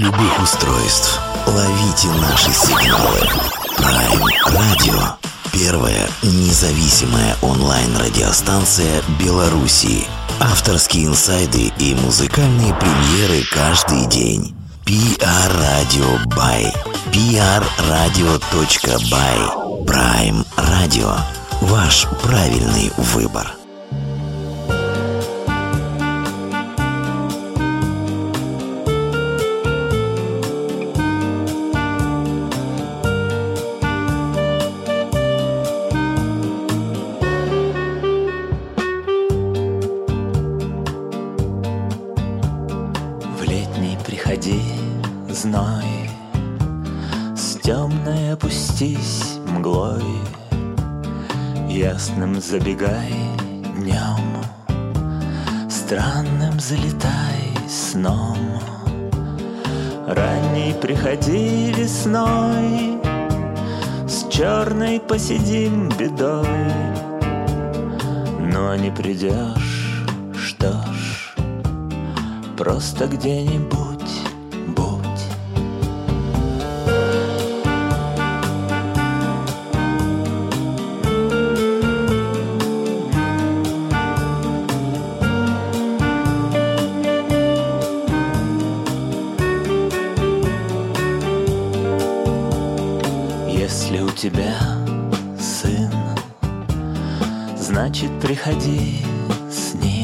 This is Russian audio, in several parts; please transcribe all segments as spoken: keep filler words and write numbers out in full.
любых устройств. Ловите наши сигналы. Prime Radio. Первая независимая онлайн-радиостанция Белоруссии. Авторские инсайды и музыкальные премьеры каждый день. пи ар Radio by. пи ар радио точка бай. Prime Radio. Ваш правильный выбор. Зной, с темной опустись мглой, ясным забегай днем, странным залетай сном. Ранней приходи весной, с черной посидим бедой. Но не придешь, что ж, просто где-нибудь. Если у тебя сын, значит, приходи с ним.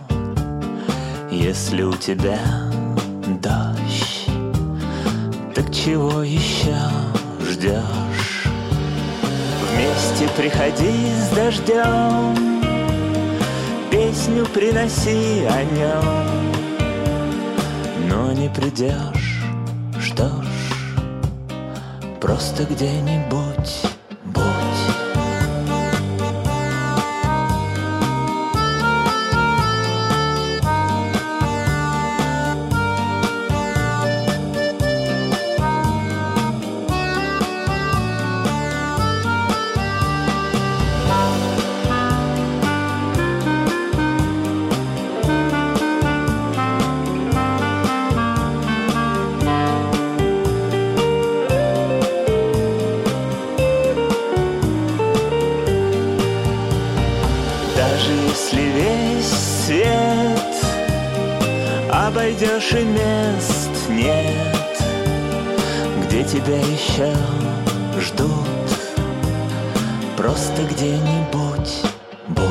Если у тебя дождь, так чего еще ждешь? Вместе приходи с дождем, песню приноси о нем. Но не придешь, что ж, просто где-нибудь будь. Если весь свет обойдешь и мест нет, где тебя еще ждут, просто где-нибудь будь.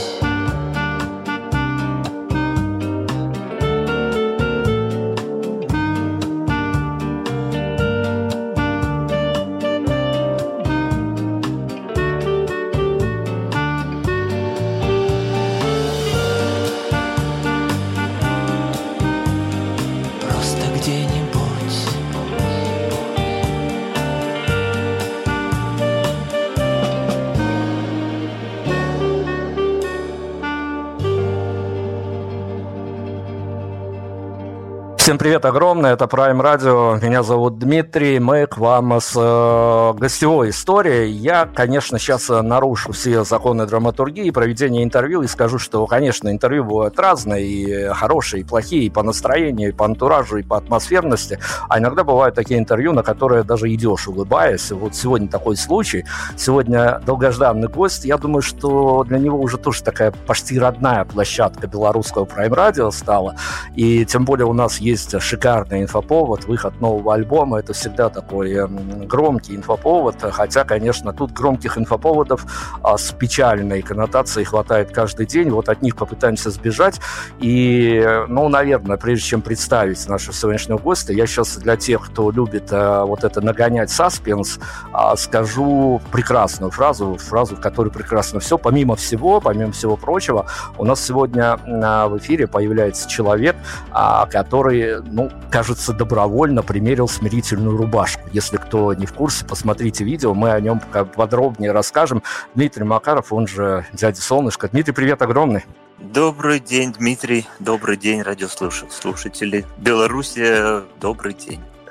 Всем привет огромное, это Prime Radio, меня зовут Дмитрий, мы к вам с э, гостевой историей. Я, конечно, сейчас нарушу все законы драматургии, проведения интервью и скажу, что, конечно, интервью бывают разные, и хорошие, и плохие, и по настроению, и по антуражу, и по атмосферности, а иногда бывают такие интервью, на которые даже идешь, улыбаясь. Вот сегодня такой случай, сегодня долгожданный гость, я думаю, что для него уже тоже такая почти родная площадка белорусского Prime Radio стала, и тем более у нас есть шикарный инфоповод, выход нового альбома, это всегда такой громкий инфоповод, хотя, конечно, тут громких инфоповодов а, с печальной коннотацией хватает каждый день, вот от них попытаемся сбежать, и, ну, наверное, прежде чем представить нашего сегодняшнего гостя, я сейчас для тех, кто любит а, вот это нагонять саспенс, а, скажу прекрасную фразу, фразу, в которой прекрасно все, помимо всего, помимо всего прочего, у нас сегодня а, в эфире появляется человек, а, который, ну, кажется, добровольно примерил смирительную рубашку. Если кто не в курсе, посмотрите видео, мы о нем подробнее расскажем. Дмитрий Макаров, он же дядя Солнышко. Дмитрий, привет огромный. Добрый день, Дмитрий. Добрый день, радиослушатели. Белоруссия, добрый день.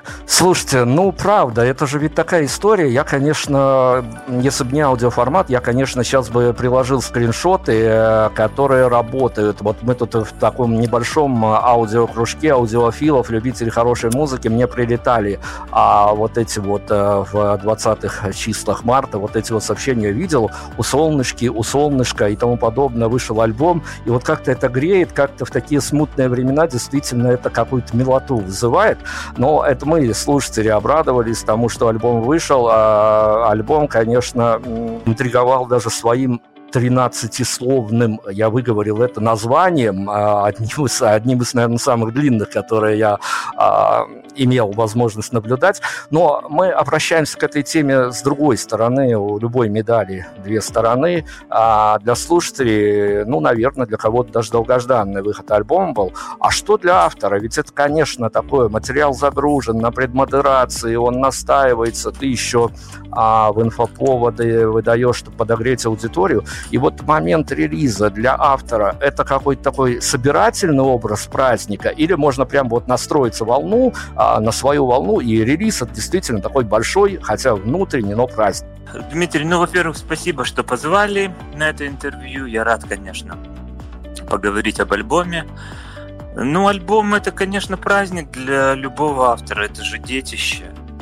Слушайте, ну правда, это же ведь такая история. Я, конечно, если бы не аудиоформат, я, конечно, сейчас бы приложил скриншоты, которые работают. Вот мы тут в таком небольшом аудиокружке аудиофилов, любителей хорошей музыки, мне прилетали а вот эти вот в двадцатых числах марта, вот эти вот сообщения видел, у солнышки, у солнышка и тому подобное вышел альбом, и вот как-то это греет, как-то в такие смутные времена действительно это какую-то милоту вызывает. Но это мы, слушатели, обрадовались тому, что альбом вышел. А альбом, конечно, интриговал даже своим тринадцатисловным, я выговорил это, названием, одним из, одним из, наверное, самых длинных, которые я а, имел возможность наблюдать. Но мы обращаемся к этой теме с другой стороны. У любой медали две стороны. А для слушателей, ну, наверное, для кого-то даже долгожданный выход альбома был. А что для автора? Ведь это, конечно, такое, материал загружен на предмодерации, он настаивается, ты еще а, в инфоповоды выдаешь, чтобы подогреть аудиторию. И вот момент релиза для автора – это какой-то такой собирательный образ праздника, или можно прям вот настроиться волну, а, на свою волну, и релиз – это действительно такой большой, хотя внутренний, но праздник. Дмитрий, ну, во-первых, спасибо, что позвали на это интервью. Я рад, конечно, поговорить об альбоме. Ну, альбом – это, конечно, праздник для любого автора, это же детище.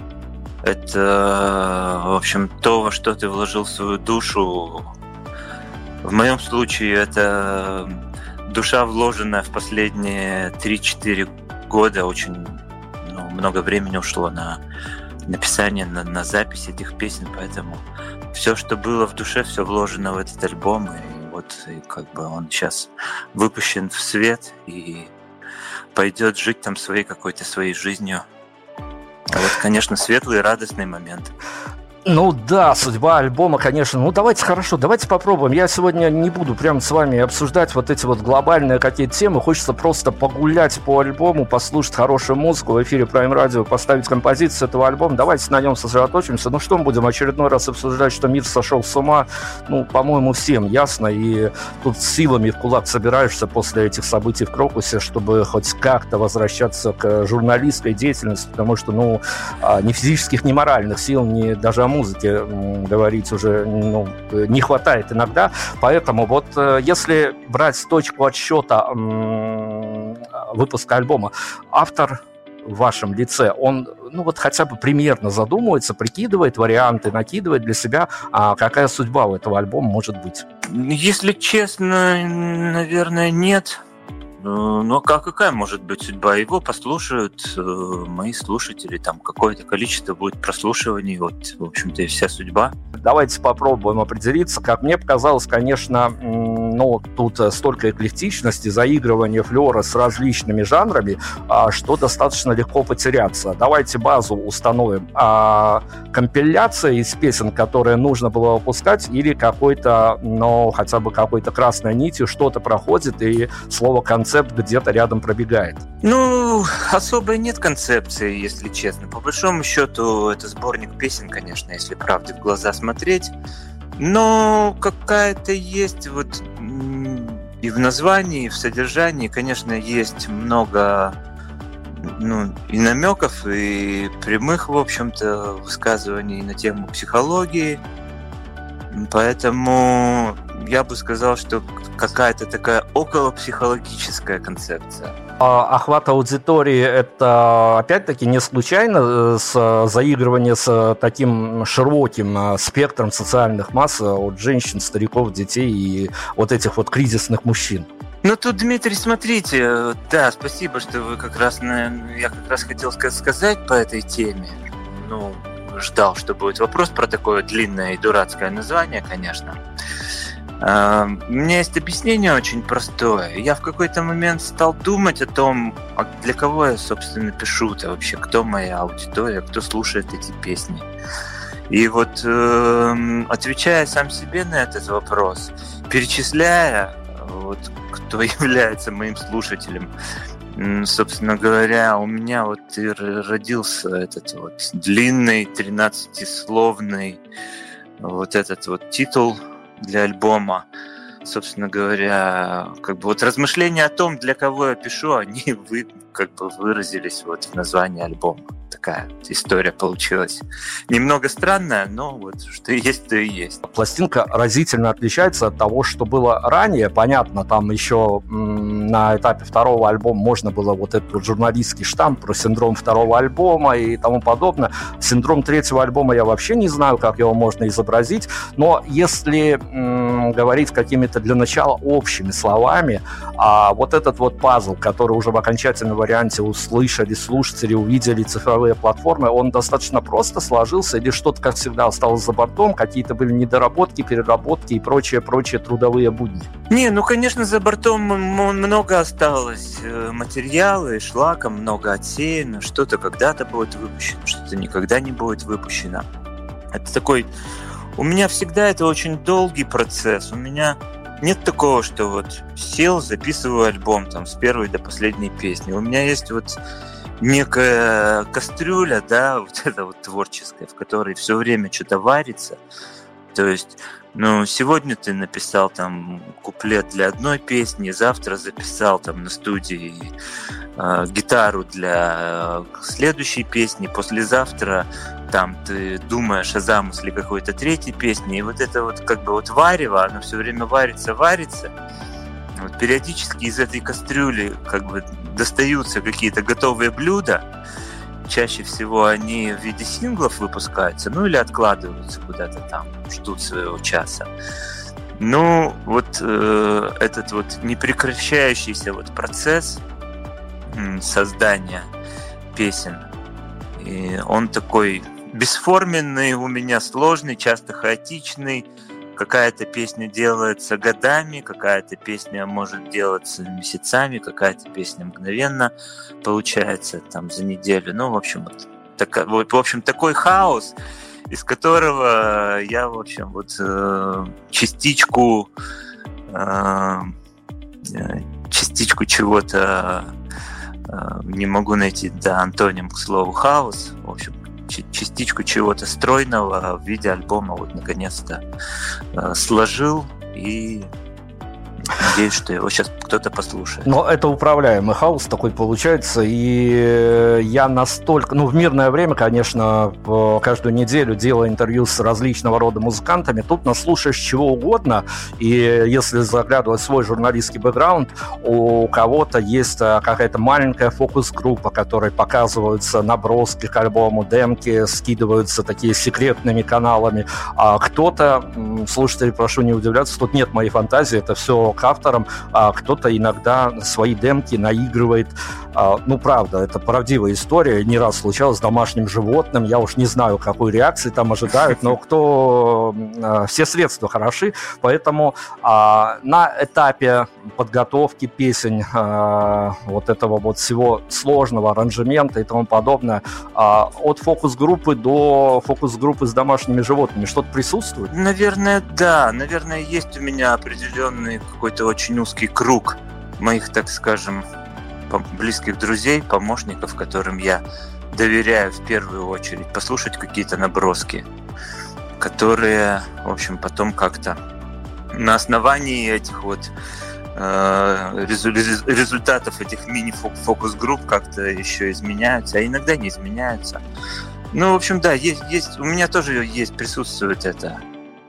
Это, в общем, то, во что ты вложил свою душу. В моем случае это душа, вложенная в последние три-четыре года. Очень ну, много времени ушло на написание, на, на запись этих песен, поэтому все, что было в душе, все вложено в этот альбом, и вот и как бы он сейчас выпущен в свет и пойдет жить там своей какой-то своей жизнью. А вот, конечно, светлый и радостный момент. Ну да, судьба альбома, конечно. Ну давайте, хорошо, давайте попробуем. Я сегодня не буду прям с вами обсуждать вот эти вот глобальные какие-то темы. Хочется просто погулять по альбому, послушать хорошую музыку. В эфире Prime Radio поставить композицию этого альбома. Давайте на нем сосредоточимся. Ну что мы будем очередной раз обсуждать, что мир сошел с ума? Ну, по-моему, всем ясно. И тут силами в кулак собираешься после этих событий в Крокусе, чтобы хоть как-то возвращаться к журналистской деятельности, потому что, ну, ни физических, ни моральных сил, ни даже о музыке говорить уже ну, не хватает иногда. Поэтому вот если брать точку отсчета выпуска альбома, автор в вашем лице, он ну вот хотя бы примерно задумывается, прикидывает варианты, накидывает для себя, а какая судьба у этого альбома может быть? Если честно, наверное, нет. Ну, а какая может быть судьба? Его послушают э, мои слушатели, там какое-то количество будет прослушиваний, вот, в общем-то, и вся судьба. Давайте попробуем определиться. Как мне показалось, конечно, ну, тут столько эклектичности, заигрывания флера с различными жанрами, что достаточно легко потеряться. Давайте базу установим. А компиляция из песен, которые нужно было выпускать, или какой-то, ну, хотя бы какой-то красной нитью что-то проходит, и слово «концепт» где-то рядом пробегает? Ну, особо нет концепции, если честно. По большому счету, это сборник песен, конечно, если правде в глаза смотреть. Но какая-то есть вот и в названии, и в содержании, конечно, есть много ну, и намеков, и прямых, в общем-то, высказываний на тему психологии. Поэтому я бы сказал, что какая-то такая околопсихологическая концепция. Охват аудитории – это, опять-таки, не случайно с заигрывание с таким широким спектром социальных масс от женщин, стариков, детей и вот этих вот кризисных мужчин? Ну тут, Дмитрий, смотрите, да, спасибо, что вы как раз, я как раз хотел сказать по этой теме. Ну, ждал, что будет вопрос про такое длинное и дурацкое название, конечно. У меня есть объяснение очень простое. Я в какой-то момент стал думать о том, для кого я, собственно, пишу-то вообще, кто моя аудитория, кто слушает эти песни. И вот, отвечая сам себе на этот вопрос, перечисляя, вот, кто является моим слушателем, собственно говоря, у меня вот и родился этот вот длинный, тринадцатисловный вот этот вот титул для альбома. Собственно говоря, как бы вот размышления о том, для кого я пишу, они вы, как бы выразились вот в названии альбома. такая история получилась. Немного странная, но вот что есть, то и есть. Пластинка разительно отличается от того, что было ранее. Понятно, там еще м, на этапе второго альбома можно было вот этот вот журналистский штамп про синдром второго альбома и тому подобное. Синдром третьего альбома я вообще не знаю, как его можно изобразить, но если м, говорить какими-то для начала общими словами, а вот этот вот пазл, который уже в окончательном варианте услышали слушатели, увидели цифровые платформы, он достаточно просто сложился или что-то, как всегда, осталось за бортом, какие-то были недоработки, переработки и прочие-прочие трудовые будни? Не, ну, конечно, за бортом много осталось материала и шлака, много отсеяно, что-то когда-то будет выпущено, что-то никогда не будет выпущено. Это такой... У меня всегда это очень долгий процесс, у меня... Нет такого, что вот сел, записываю альбом там с первой до последней песни. У меня есть вот некая кастрюля, да, вот эта вот творческая, в которой все время что-то варится. То есть, ну, сегодня ты написал там куплет для одной песни, завтра записал там на студии э, гитару для следующей песни, послезавтра там ты думаешь о замысле какой-то третьей песни, и вот это вот как бы вот варево, оно все время варится, варится. Вот периодически из этой кастрюли как бы достаются какие-то готовые блюда. Чаще всего они в виде синглов выпускаются, ну или откладываются куда-то там, ждут своего часа. Ну, вот э, этот вот непрекращающийся вот процесс м, создания песен, и он такой бесформенный у меня, сложный, часто хаотичный. Какая-то песня делается годами, какая-то песня может делаться месяцами, какая-то песня мгновенно получается там за неделю. Ну, в общем, вот, так, вот, в общем, такой хаос, из которого я, в общем, вот э, частичку э, частичку чего-то э, не могу найти, да, антоним к слову хаос. В общем, частичку чего-то стройного в виде альбома вот наконец-то э, сложил, и надеюсь, что его сейчас кто-то послушает. Но это управляемый хаос такой получается, и я настолько... Ну, в мирное время, конечно, каждую неделю делаю интервью с различного рода музыкантами, тут наслушаешь чего угодно, и если заглядывать в свой журналистский бэкграунд, у кого-то есть какая-то маленькая фокус-группа, которой показываются наброски к альбому, демки, скидываются такие секретными каналами, а кто-то, слушатели, прошу не удивляться, тут нет моей фантазии, это все к авторам, а кто-то иногда свои демки наигрывает. А, ну, правда, это правдивая история, не раз случалось с домашним животным, я уж не знаю, какой реакции там ожидают, но кто... все средства хороши, поэтому а, на этапе подготовки песен а, вот этого вот всего сложного аранжемента и тому подобное, а, от фокус-группы до фокус-группы с домашними животными что-то присутствует? Наверное, да. Наверное, есть у меня определенный какой-то очень узкий круг моих, так скажем, близких друзей, помощников, которым я доверяю в первую очередь, послушать какие-то наброски, которые, в общем, потом как-то на основании этих вот э, результатов этих мини-фокус-групп как-то еще изменяются, а иногда не изменяются. Ну, в общем, да, есть, есть, у меня тоже есть, присутствует это.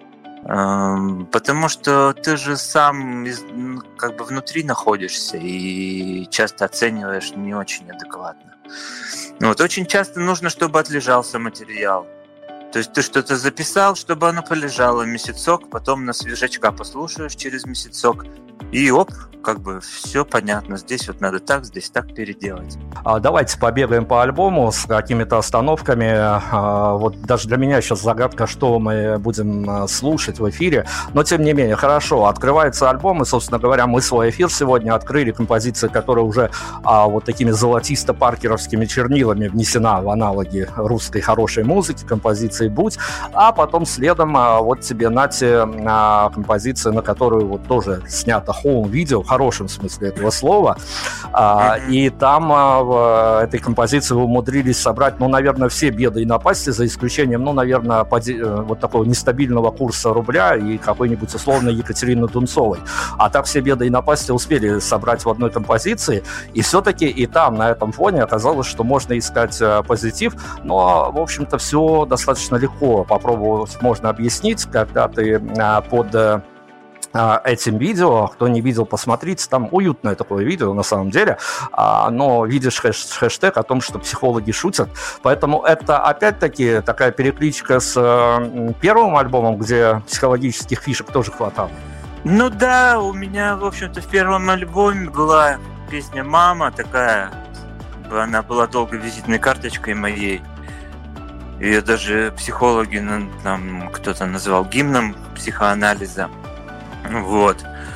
Потому что ты же сам как бы внутри находишься и часто оцениваешь не очень адекватно. Вот, очень часто нужно, чтобы отлежался материал. То есть ты что-то записал, чтобы оно полежало месяцок, потом на свежачка послушаешь через месяцок, и оп, как бы все понятно. Здесь вот надо так, здесь так переделать. А давайте побегаем по альбому с какими-то остановками. А, вот даже для меня сейчас загадка, что мы будем слушать в эфире. Но тем не менее, хорошо, открывается альбом, и, собственно говоря, мы свой эфир сегодня открыли композицией, которая уже а, вот такими золотисто-паркеровскими чернилами внесена в аналоги русской хорошей музыки, композиции «Будь». А потом следом а, вот тебе, Нате, а, композиция, на которую вот тоже снят снято хоум-видео, в хорошем смысле этого слова. Mm-hmm. И там в этой композиции вы умудрились собрать, ну, наверное, все беды и напасти, за исключением, ну, наверное, поди... вот такого нестабильного курса рубля и какой-нибудь условной Екатерины Дунцовой. А так все беды и напасти успели собрать в одной композиции. И все-таки и там, на этом фоне, оказалось, что можно искать позитив. Но, в общем-то, все достаточно легко попробовать, можно объяснить, когда ты под этим видео, кто не видел, посмотрите, там уютное такое видео на самом деле, но видишь хэш- хэштег о том, что психологи шутят, поэтому это опять-таки такая перекличка с первым альбомом, где психологических фишек тоже хватало. Ну да, у меня, в общем-то, в первом альбоме была песня «Мама», такая, она была долго визитной карточкой моей. Ее даже психологи, там, кто-то называл гимном психоанализа. Вот.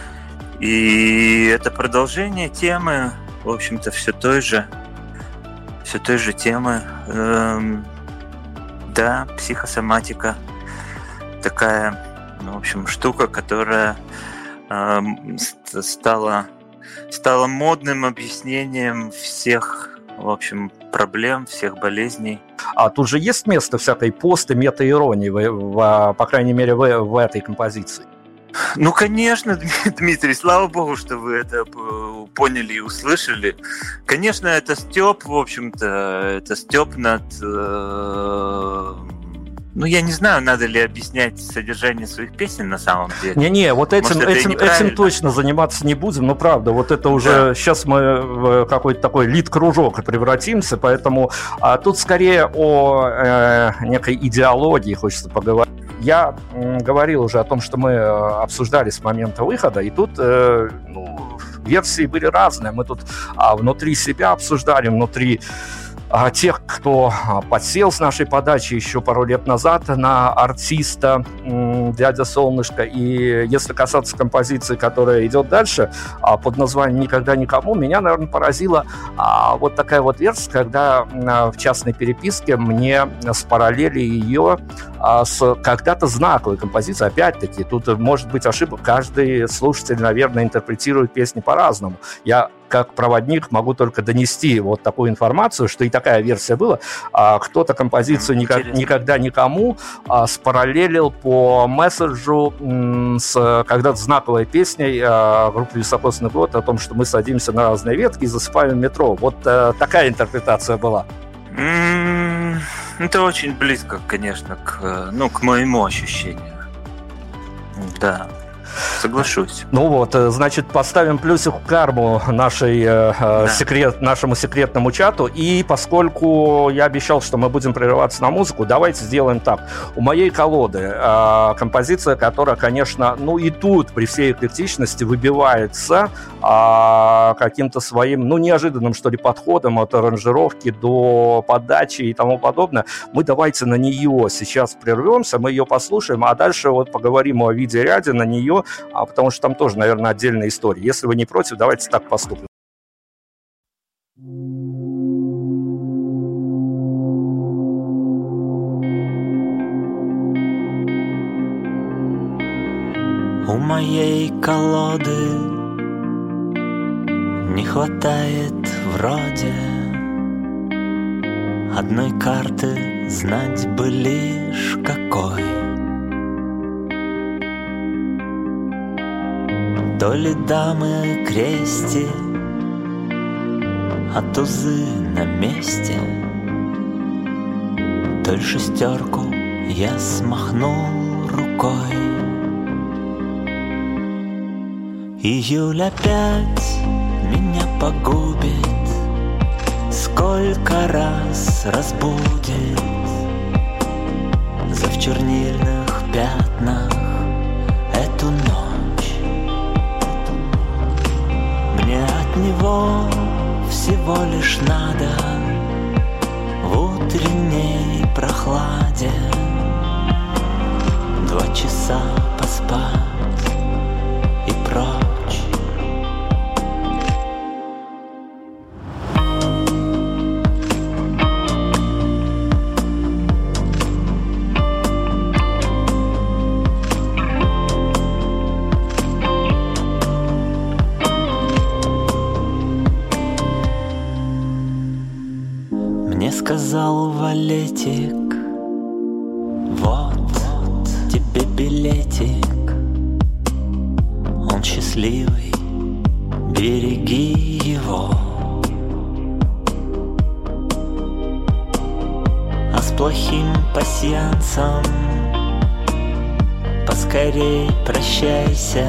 И это продолжение темы, в общем-то, все той же, все той же темы. Эм, да, психосоматика. Такая, ну, в общем, штука, которая эм, стала, стала модным объяснением всех, в общем, проблем, всех болезней. А тут же есть место всякой пост- и мета-иронии, в, в, по крайней мере, в, в этой композиции? Ну, конечно, Дмитрий, слава богу, что вы это поняли и услышали. Конечно, это стёб, в общем-то, это стёб над... Э, ну, я не знаю, надо ли объяснять содержание своих песен на самом деле. Не-не, вот этим, Может, этим, этим точно заниматься не будем, но правда, вот это уже... Да. Сейчас мы в какой-то такой лид-кружок превратимся, поэтому а, тут скорее о э, некой идеологии хочется поговорить. Я м, говорил уже о том, что мы обсуждали с момента выхода, и тут э, ну, версии были разные. Мы тут а, внутри себя обсуждали, внутри а, тех, кто подсел с нашей подачи еще пару лет назад на артиста м, «Дядя Солнышко». И если касаться композиции, которая идет дальше, а, под названием «Никогда никому», меня, наверное, поразила а, вот такая вот версия, когда а, в частной переписке мне спараллели ее а, с когда-то знаковой композицией. Опять-таки, тут может быть ошибка. Каждый слушатель, наверное, интерпретирует песни по-разному. Я как проводник могу только донести вот такую информацию, что и такая версия была. А, кто-то композицию никак, «Никогда никому» а, спараллелил по месседжу м, с когда-то знаковой песней а, группы «Високосный год» о том, что мы садимся на разные ветки и засыпаем в метро. Вот а, такая интерпретация была. Mm, это очень близко, конечно, к, ну, к моему ощущению. Да. Соглашусь. Ну вот, значит, поставим плюсик в карму нашей, да. секрет, нашему секретному чату. И поскольку я обещал, что мы будем прерываться на музыку, давайте сделаем так. У моей колоды э, композиция, которая, конечно, ну и тут при всей эклектичности выбивается э, каким-то своим, ну, неожиданным, что ли, подходом от аранжировки до подачи и тому подобное. Мы давайте на нее сейчас прервемся, мы ее послушаем, а дальше вот поговорим о видеоряде на нее, а потому что там тоже, наверное, отдельная история. Если вы не против, давайте так поступим. У моей колоды не хватает вроде одной карты, знать бы лишь какой. То ли дамы крести, а тузы на месте, то ли шестерку я смахнул рукой. Июль опять меня погубит, сколько раз разбудит за в чернильных пятнах эту ночь. Мне от него всего лишь надо в утренней прохладе два часа поспать и прочь. сказал Валетик, вот тебе билетик, он счастливый, береги его. А с плохим пасьянсом поскорей прощайся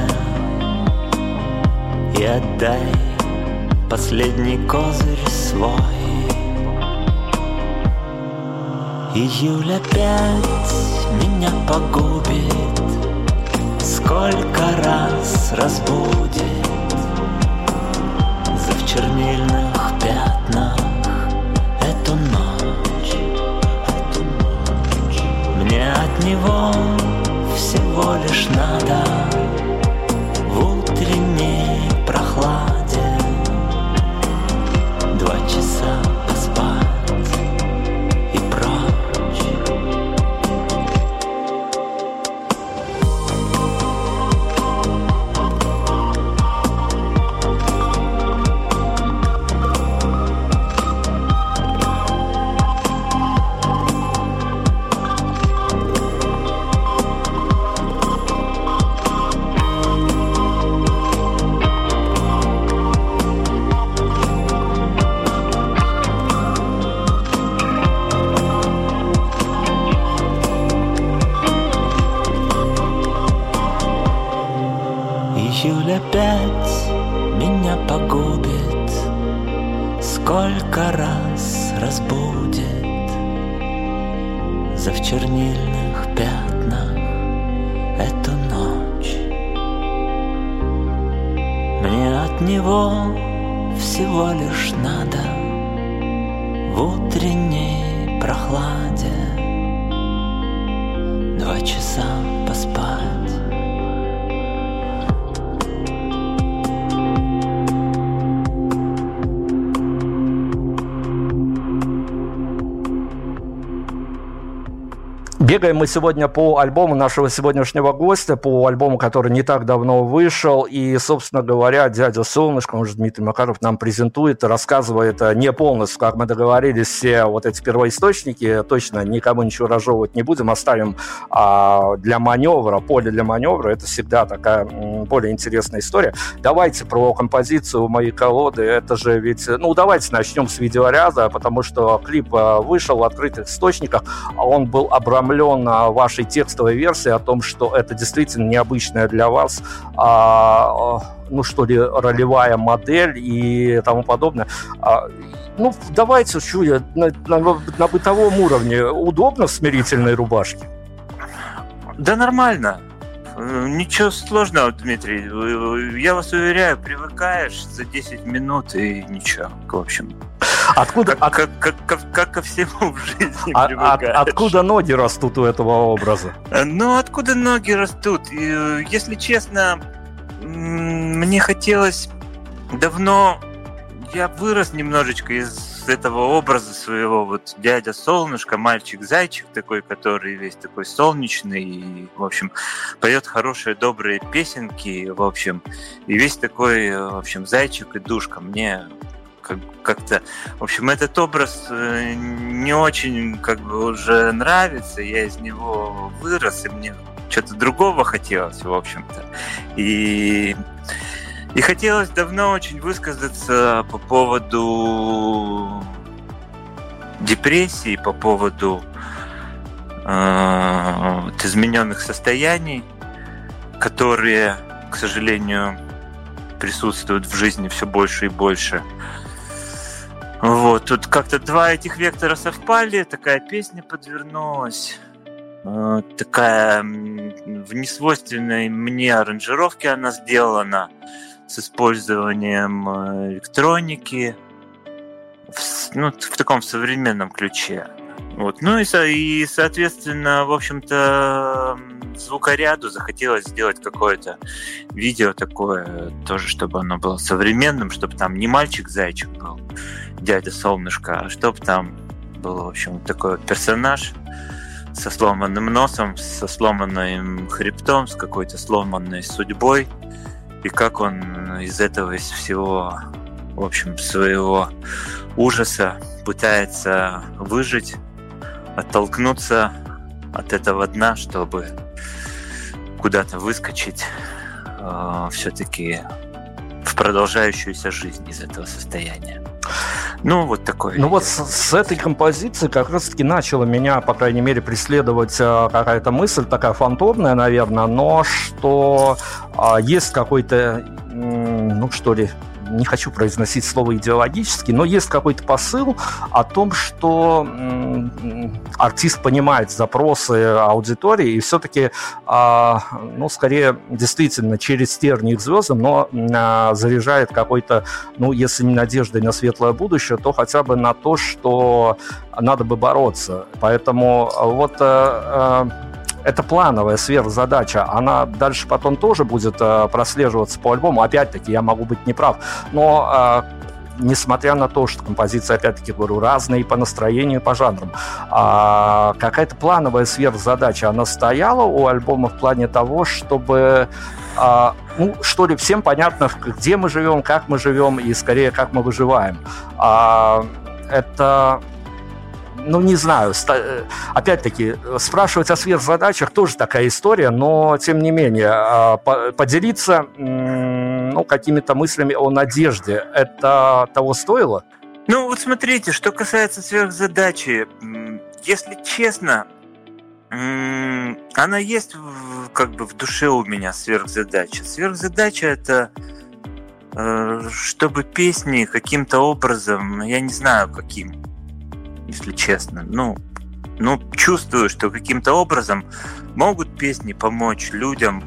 и отдай последний козырь свой. Июль опять меня погубит, сколько раз разбудит за в чернильных пятнах эту ночь, эту ночь. Мне от него всего лишь надо в утренней прохладе два часа поспать и прочь. Июль опять меня погубит, сколько раз разбудит за в чернильных пятнах эту ночь. Мне от него всего лишь надо в утренней прохладе два часа поспать. Бегаем мы сегодня по альбому нашего сегодняшнего гостя, по альбому, который не так давно вышел. И, собственно говоря, дядя Солнышко, он же Дмитрий Макаров, нам презентует, рассказывает не полностью, как мы договорились, все вот эти первоисточники. Точно никому ничего разжевывать не будем, оставим а, для маневра, поле для маневра. Это всегда такая м, более интересная история. Давайте про композицию «Моей колоды». Это же ведь... Ну, давайте начнем с видеоряда, потому что клип а, вышел в открытых источниках, а он был обрамлен вашей текстовой версии о том, что это действительно необычная для вас, а, ну что ли, ролевая модель и тому подобное. А, ну, давайте, что я, на, на, на бытовом уровне удобно в смирительной рубашке? Да нормально. Ничего сложного, Дмитрий. Я вас уверяю, привыкаешь за десять минут и ничего, в общем. Откуда, как, от... как, как, как, как ко всему в жизни а, привыкаешь. От, откуда ноги растут у этого образа? Ну, откуда ноги растут? И, если честно, мне хотелось давно... Я вырос немножечко из этого образа своего, вот дядя Солнышко, мальчик-зайчик такой, который весь такой солнечный, и, в общем, поет хорошие, добрые песенки, в общем, и весь такой, в общем, зайчик и душка. Мне как- как-то, в общем, этот образ не очень, как бы, уже нравится, я из него вырос, и мне что-то другого хотелось, в общем-то. И... И хотелось давно очень высказаться по поводу депрессии, по поводу э, измененных состояний, которые, к сожалению, присутствуют в жизни все больше и больше. Вот, тут как-то два этих вектора совпали, такая песня подвернулась. Э, такая в несвойственной мне аранжировке она сделана, с использованием электроники, в, ну, в таком современном ключе. Вот. Ну и, и, соответственно, в общем-то, звукоряду захотелось сделать какое-то видео такое, тоже, чтобы оно было современным, чтобы там не мальчик-зайчик был, дядя Солнышко, а чтобы там был, в общем, такой вот персонаж со сломанным носом, со сломанным хребтом, с какой-то сломанной судьбой. И как он из этого, из всего, в общем, своего ужаса, пытается выжить, оттолкнуться от этого дна, чтобы куда-то выскочить э, все-таки в продолжающуюся жизнь из этого состояния. Ну, вот такое. Ну вот с, с этой композицией как раз-таки начала меня, по крайней мере, преследовать а, какая-то мысль, такая фантомная, наверное, но что а, есть какой-то, м, ну что ли, не хочу произносить слово идеологический, но есть какой-то посыл о том, что м, артист понимает запросы аудитории и все-таки, а, ну, скорее, действительно, через тернии к звездам, но а, заряжает какой-то, ну, если не надеждой на светлое будущее, то хотя бы на то, что надо бы бороться. Поэтому вот... А, а, это плановая сверхзадача, она дальше потом тоже будет э, прослеживаться по альбому. Опять-таки, я могу быть неправ, но э, несмотря на то, что композиции, опять-таки, говорю, разные по настроению, по жанрам, э, какая-то плановая сверхзадача, она стояла у альбома в плане того, чтобы... э, ну, что ли, всем понятно, где мы живем, как мы живем и, скорее, как мы выживаем. Э, это... Ну, не знаю, опять-таки, спрашивать о сверхзадачах тоже такая история, но, тем не менее, поделиться, ну, какими-то мыслями о надежде, это того стоило? Ну, вот смотрите, что касается сверхзадачи, если честно, она есть как бы в душе у меня, сверхзадача. Сверхзадача — это чтобы песни каким-то образом, я не знаю каким, если честно, ну, ну, чувствую, что каким-то образом могут песни помочь людям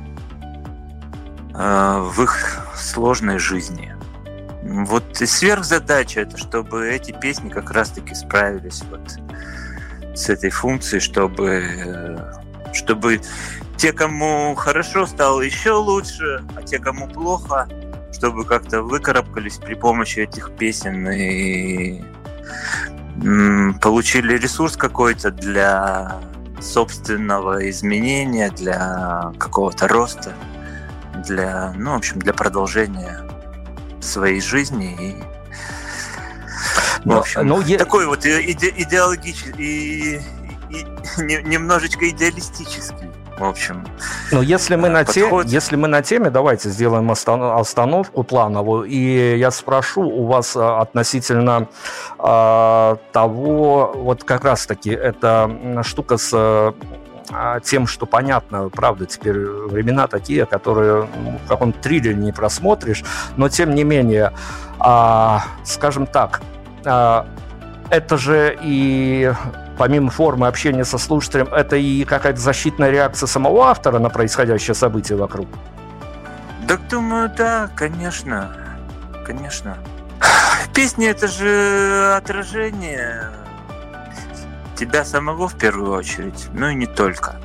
э, в их сложной жизни. Вот и сверхзадача — это чтобы эти песни как раз-таки справились вот с этой функцией, чтобы, э, чтобы те, кому хорошо, стало еще лучше, а те, кому плохо, чтобы как-то выкарабкались при помощи этих песен и получили ресурс какой-то для собственного изменения, для какого-то роста, для, ну, в общем, для продолжения своей жизни. И, в общем, ну, я... такой вот иде- идеологический и, и, и немножечко идеалистический. В общем, но если мы, на те, если мы на теме, давайте сделаем остановку плановую, и я спрошу у вас относительно э, того, вот как раз-таки эта штука с э, тем, что понятно, правда, теперь времена такие, которые ну, в каком-то триллере не просмотришь, но тем не менее, э, скажем так, э, это же и... помимо формы общения со слушателем, это и какая-то защитная реакция самого автора на происходящее событие вокруг? Да, думаю, да, конечно. Конечно. Песни — это же отражение тебя самого в первую очередь, ну и не только.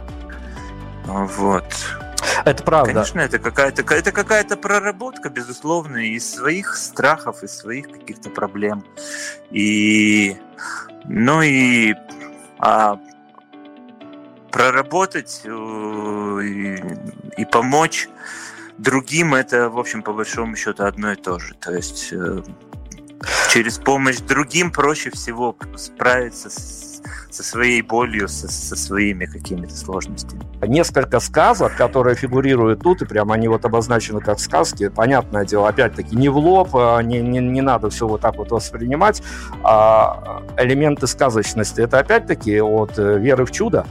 Вот. Это правда. Конечно, это какая-то, это какая-то проработка, безусловно, из своих страхов, из своих каких-то проблем. И, ну и а, проработать и, и помочь другим — это, в общем, по большому счету одно и то же. То есть через помощь другим проще всего справиться с, со своей болью, со, со своими какими-то сложностями. Несколько сказок, которые фигурируют тут, и прямо они вот обозначены как сказки, понятное дело, опять-таки, не в лоб, не, не, не надо все вот так вот воспринимать. А элементы сказочности — это опять-таки от веры в чудо?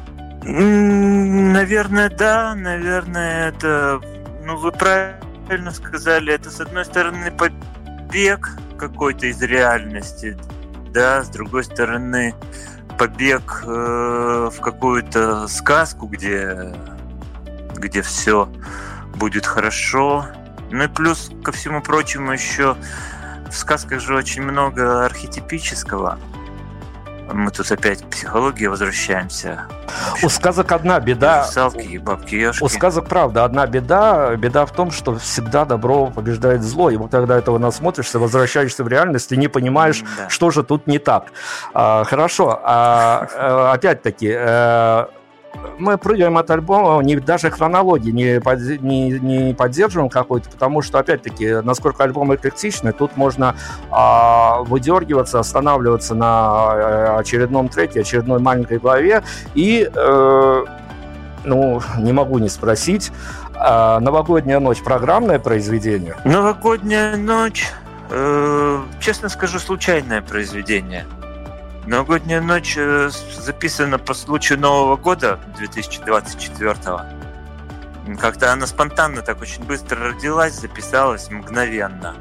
Наверное, да, наверное, это... Ну, вы правильно сказали, это, с одной стороны, побег какой-то из реальности, да, с другой стороны, побег э, в какую-то сказку, где, где все будет хорошо. Ну и плюс ко всему прочему еще в сказках же очень много архетипического. Мы тут опять к психологии возвращаемся. Общем, у сказок одна беда. Русалки и бабки-ешки. У сказок, правда, одна беда. Беда в том, что всегда добро побеждает зло. И вот когда этого насмотришься, возвращаешься в реальность и не понимаешь, да. что же тут не так. А, хорошо. А, опять-таки, мы прыгаем от альбома, не, даже хронологии не, под, не, не поддерживаем какой-то, потому что, опять-таки, насколько альбом эклектичный, тут можно а, выдергиваться, останавливаться на очередном треке, очередной маленькой главе. И, э, ну, не могу не спросить, а, «Новогодняя ночь» программное произведение? «Новогодняя ночь», э, честно скажу, случайное произведение. «Новогодняя ночь» записана по случаю Нового года две тысячи двадцать четвёртого. Как-то она спонтанно так очень быстро родилась, записалась мгновенно.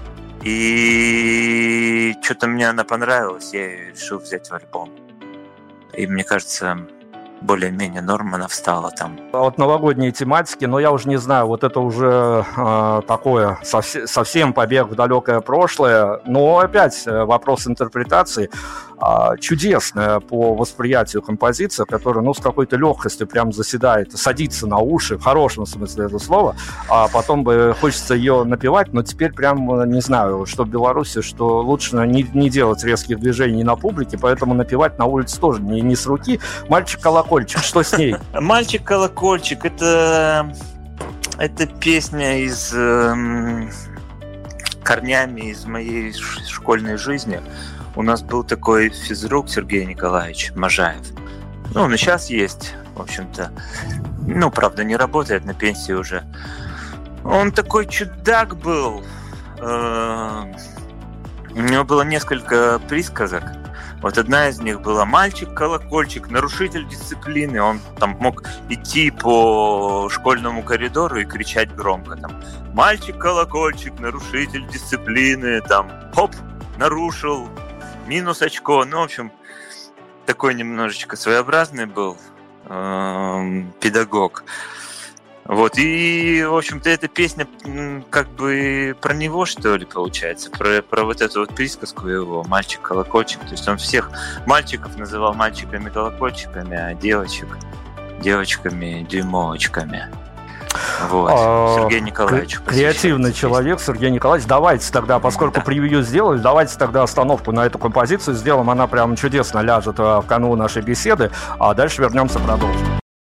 И что-то мне она понравилась, я ее решил взять в альбом. И мне кажется, более-менее норм она встала там. Вот новогодние тематики, но я уже не знаю, вот это уже э, такое совсем, совсем побег в далекое прошлое. Но опять вопрос интерпретации. Э, чудесная по восприятию композиция, которая, ну, с какой-то легкостью прям заседает, садится на уши, в хорошем смысле этого слова, а потом бы хочется ее напевать, но теперь прям не знаю, что в Беларуси, что лучше не, не делать резких движений на публике, поэтому напевать на улице тоже не, не с руки. «Мальчик-колокольчик», что с ней? «Мальчик-колокольчик» — это, это песня из э, корнями из моей школьной жизни. У нас был такой физрук Сергей Николаевич Можаев. Ну, он и сейчас есть, в общем-то. Ну, правда, не работает, на пенсии уже. Он такой чудак был. Э, у него было несколько присказок. Вот одна из них была: «Мальчик-колокольчик, нарушитель дисциплины». Он там мог идти по школьному коридору и кричать громко там: «Мальчик-колокольчик, нарушитель дисциплины», там, хоп, нарушил, минус очко. Ну, в общем, такой немножечко своеобразный был э, педагог. Вот, и, в общем-то, эта песня как бы про него, что ли, получается, про, про вот эту вот присказку его, «Мальчик-колокольчик». То есть он всех мальчиков называл мальчиками-колокольчиками, а девочек девочками-дюймовочками. Вот, а, Сергей Николаевич. Креативный человек, Сергей Николаевич. Давайте тогда, поскольку да. превью сделали, давайте тогда остановку на эту композицию сделаем. Она прям чудесно ляжет в канву нашей беседы, а дальше вернемся, продолжим.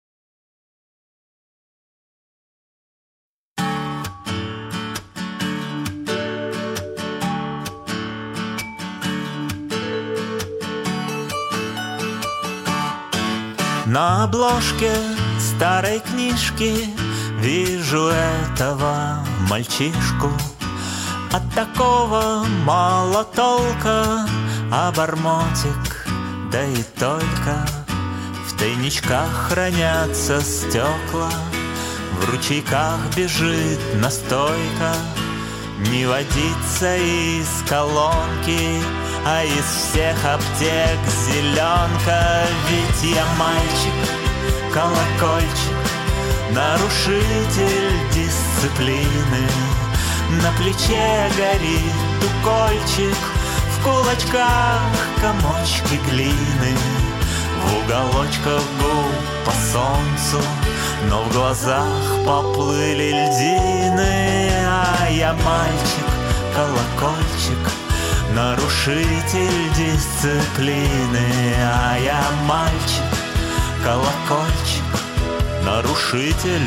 На обложке старой книжки вижу этого мальчишку. От такого мало толка, а бормотик, да и только. В тайничках хранятся стекла, в ручейках бежит настойка. Не водится из колонки, а из всех аптек зеленка. Ведь я мальчик, колокольчик, нарушитель дисциплины. На плече горит укольчик, в кулачках комочки глины. В уголочках губ по солнцу, но в глазах поплыли льдины. А я мальчик, колокольчик, нарушитель дисциплины. А я мальчик, колокольчик, нарушитель.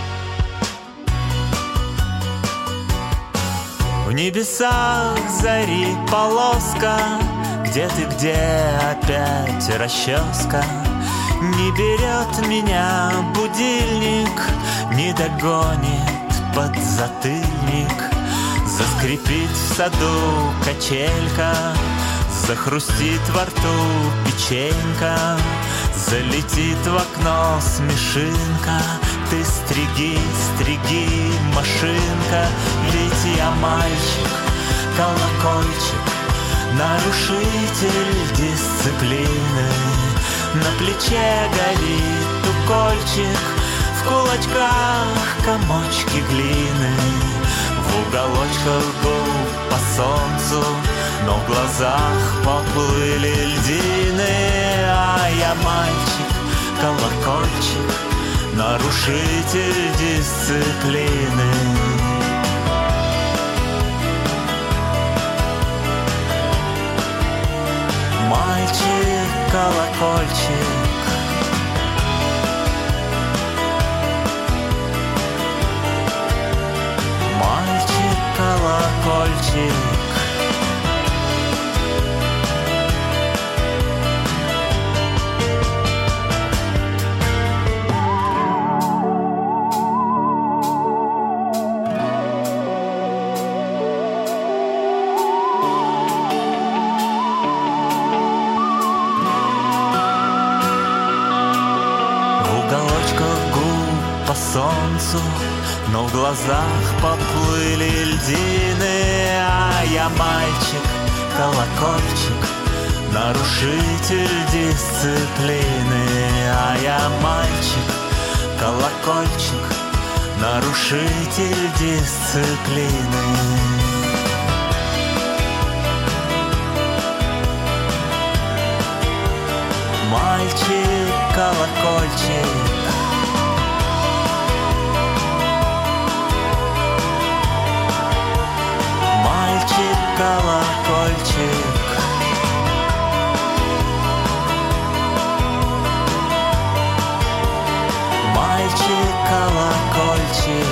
В небесах зарит полоска, где ты, где опять расческа. Не берет меня будильник, не догонит подзатыльник. Заскрипит в саду качелька, захрустит во рту печенька, залетит в окно смешинка. Ты стриги, стриги, машинка. Ведь я мальчик, колокольчик, нарушитель дисциплины. На плече горит укольчик, в кулачках комочки глины. В уголочках губ по солнцу, но в глазах поплыли льдины. А я мальчик, колокольчик, нарушитель дисциплины. Мальчик, колокольчик, колокольчик. Солнцу, но в глазах поплыли льдины, а я мальчик, колокольчик, нарушитель дисциплины, а я мальчик, колокольчик, нарушитель дисциплины. Мальчик, колокольчик, колокольчик, мальчик, колокольчик.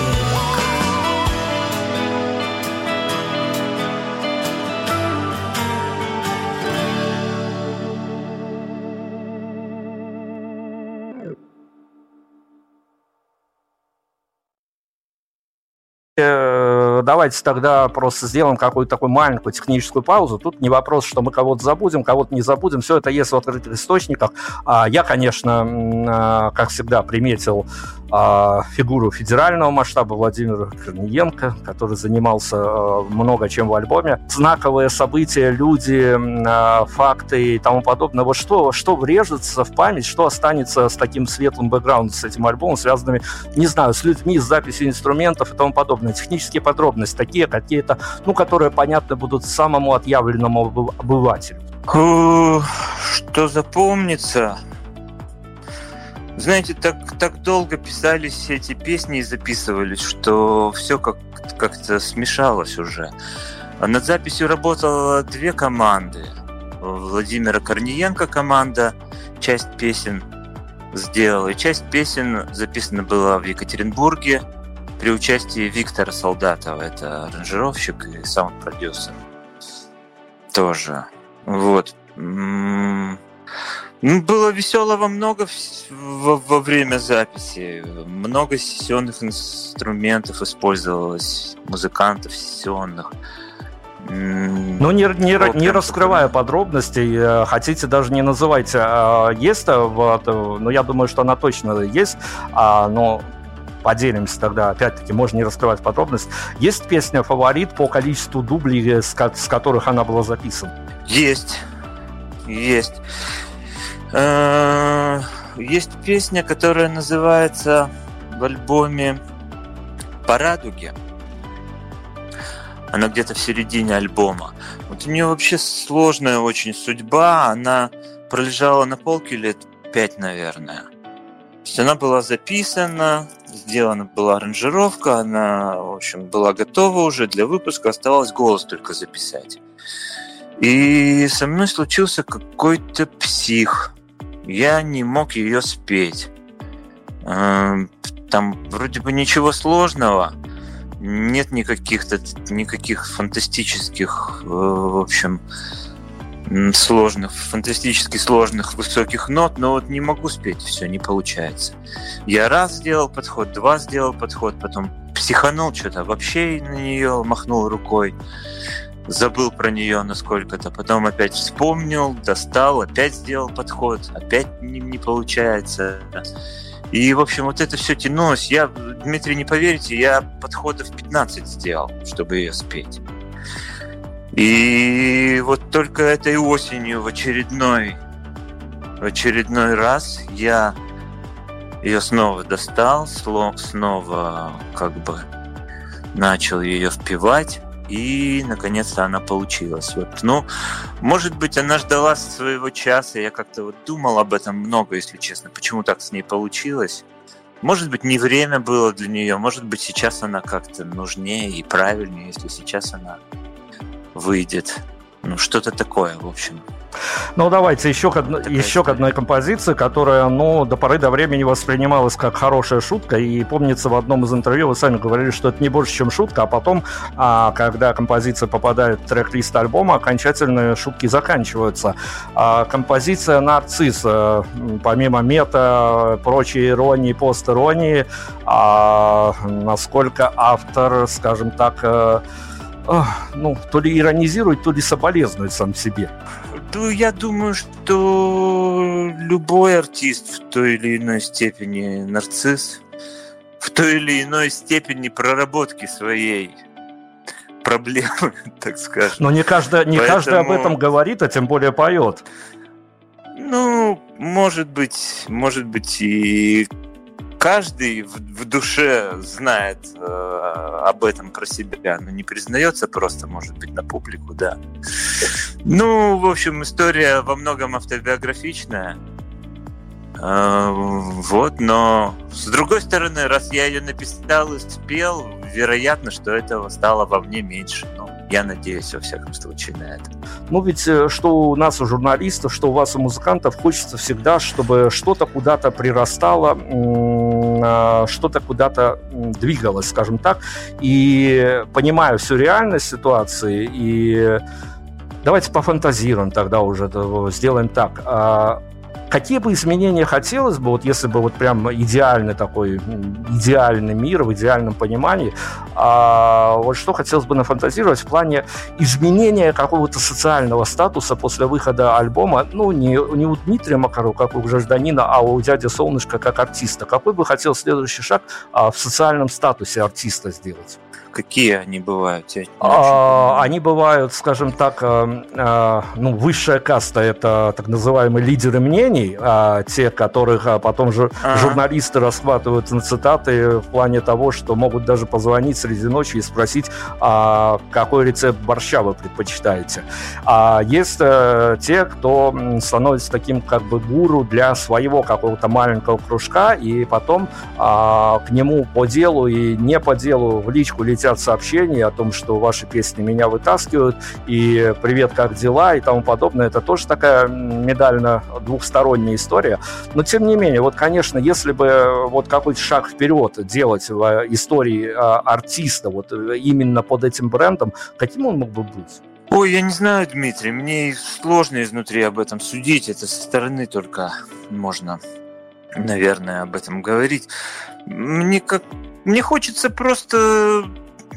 Давайте тогда просто сделаем какую-то такую маленькую техническую паузу. Тут не вопрос, что мы кого-то забудем, кого-то не забудем. Все это есть в открытых источниках. Я, конечно, как всегда, приметил фигуру федерального масштаба Владимира Корниенко, который занимался много чем в альбоме. Знаковые события, люди, факты и тому подобное. Вот что, что врежется в память, что останется с таким светлым бэкграундом, с этим альбомом, связанными, не знаю, с людьми, с записью инструментов и тому подобное. Технические подробности такие какие-то, ну, которые понятны будут самому отъявленному обывателю. Что запомнится? Знаете, так, так долго писались все эти песни и записывались, что все как, как-то смешалось уже. Над записью работало две команды. Владимира Корниенко команда часть песен сделала, и часть песен записана была в Екатеринбурге при участии Виктора Солдатова. Это аранжировщик и саунд-продюсер. Тоже. Вот. Было веселого много во, во время записи. Много сессионных инструментов использовалось, музыкантов сессионных. Ну, не, не, не раскрывая подробностей, хотите, даже не называйте. Есть, вот, ну, я думаю, что она точно есть, но поделимся тогда, опять-таки, можно не раскрывать подробности. Есть песня «Фаворит» по количеству дублей, с, с которых она была записана? Есть, есть. Есть песня, которая называется в альбоме «По радуге». Она где-то в середине альбома. Вот у нее вообще сложная очень судьба. Она пролежала на полке лет пять, наверное. То есть она была записана, сделана была аранжировка, она, в общем, была готова уже для выпуска, оставалось голос только записать. И со мной случился какой-то псих. Я не мог ее спеть. Там вроде бы ничего сложного, нет никаких никаких фантастических, в общем, сложных, фантастически сложных высоких нот, но вот не могу спеть, все не получается. Я раз сделал подход, два сделал подход, потом психанул что-то, вообще на нее махнул рукой. Забыл про нее насколько-то, потом опять вспомнил, достал, опять сделал подход, опять не, не получается. И, в общем, вот это все тянулось. Я, Дмитрий, не поверите, я подходов пятнадцать сделал, чтобы ее спеть. И вот только этой осенью в очередной, в очередной раз я ее снова достал, снова как бы начал ее впевать. И, наконец-то, она получилась. Вот. Ну, может быть, она ждала своего часа. Я как-то вот думал об этом много, если честно. Почему так с ней получилось? Может быть, не время было для нее. Может быть, сейчас она как-то нужнее и правильнее, если сейчас она выйдет. Ну, что-то такое, в общем. Ну, давайте еще к, одно, еще к одной композиции, которая, ну, до поры до времени воспринималась как хорошая шутка. И помнится, в одном из интервью вы сами говорили, что это не больше, чем шутка. А потом, а, когда композиция попадает в трек-лист альбома, окончательные шутки заканчиваются. А, композиция «Нарцисс», помимо мета, прочей иронии, пост-иронии, а, насколько автор, скажем так, а, ну, то ли иронизирует, то ли соболезнует сам себе. Ну, я думаю, что любой артист в той или иной степени нарцисс, в той или иной степени проработки своей проблемы, так скажем. Но не каждый, не Поэтому... каждый об этом говорит, а тем более поет. Ну, может быть, может быть и каждый в, в душе знает э, об этом про себя, но не признается просто, может быть, на публику, да. Ну, в общем, история во многом автобиографичная. Э, вот, но с другой стороны, раз я ее написал и спел, вероятно, что этого стало во мне меньше. Но я надеюсь, во всяком случае, на это. Ну, ведь что у нас, у журналистов, что у вас, у музыкантов, хочется всегда, чтобы что-то куда-то прирастало, что-то куда-то двигалось, скажем так. И понимаю всю реальность ситуации, и давайте пофантазируем тогда уже, сделаем так. Какие бы изменения хотелось бы, вот если бы вот прям идеальный такой, идеальный мир в идеальном понимании, а вот что хотелось бы нафантазировать в плане изменения какого-то социального статуса после выхода альбома, ну, не, не у Дмитрия Макарова, как у гражданина, а у дяди Солнышка как артиста. Какой бы хотел следующий шаг а, в социальном статусе артиста сделать? Какие они бывают? А, они бывают, скажем так, а, ну, высшая каста – это так называемые лидеры мнений, а, те, которых а, потом же ага. журналисты расхватывают на цитаты в плане того, что могут даже позвонить среди ночи и спросить, а, какой рецепт борща вы предпочитаете. А есть а, те, кто становится таким как бы гуру для своего какого-то маленького кружка, и потом а, к нему по делу и не по делу в личку летят сообщения о том, что ваши песни меня вытаскивают, и привет, как дела, и тому подобное. Это тоже такая медально-двухсторонняя история. Но, тем не менее, вот, конечно, если бы вот какой-то шаг вперед делать в истории артиста вот именно под этим брендом, каким он мог бы быть? Ой, я не знаю, Дмитрий, мне сложно изнутри об этом судить, это со стороны только можно, наверное, об этом говорить. Мне как... Мне хочется просто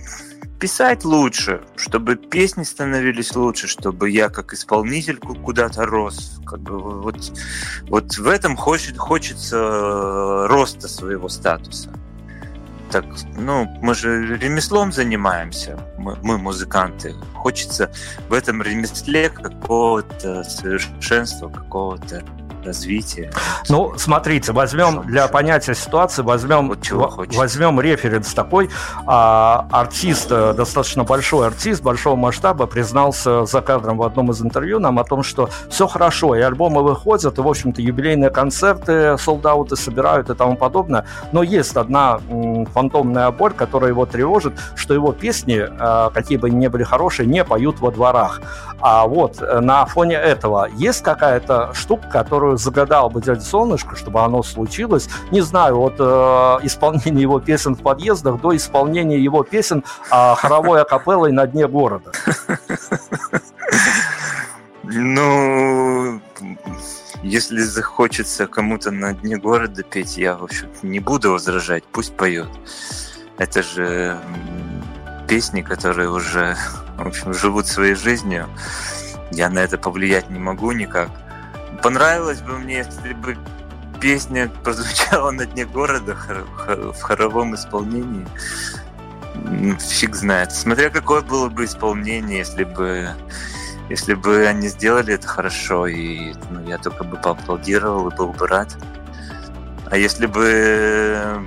писать лучше, чтобы песни становились лучше, чтобы я как исполнитель куда-то рос. Как бы вот, вот в этом хочет, хочется роста своего статуса. Так, ну, мы же ремеслом занимаемся, мы, мы музыканты. Хочется в этом ремесле какого-то совершенства, какого-то развития. Ну, смотрите, возьмем для понятия ситуации, возьмем, вот возьмем референс такой. А, артист, достаточно большой артист, большого масштаба, признался за кадром в одном из интервью нам о том, что все хорошо, и альбомы выходят, и, в общем-то, юбилейные концерты, солдауты собирают и тому подобное, но есть одна м, фантомная боль, которая его тревожит, что его песни, а, какие бы они ни были хорошие, не поют во дворах. А вот на фоне этого есть какая-то штука, которую загадал бы дядя Солнышко, чтобы оно случилось, не знаю, от э, исполнения его песен в подъездах до исполнения его песен э, хоровой акапеллой на дне города. Ну, если захочется кому-то на дне города петь, я, в общем, не буду возражать, пусть поет. Это же песни, которые уже, в общем, живут своей жизнью. Я на это повлиять не могу никак. Понравилось бы мне, если бы песня прозвучала на дне города в хоровом исполнении. Фиг знает. Смотря какое было бы исполнение, если бы, если бы они сделали это хорошо, и ну, я только бы поаплодировал и был бы рад. А если бы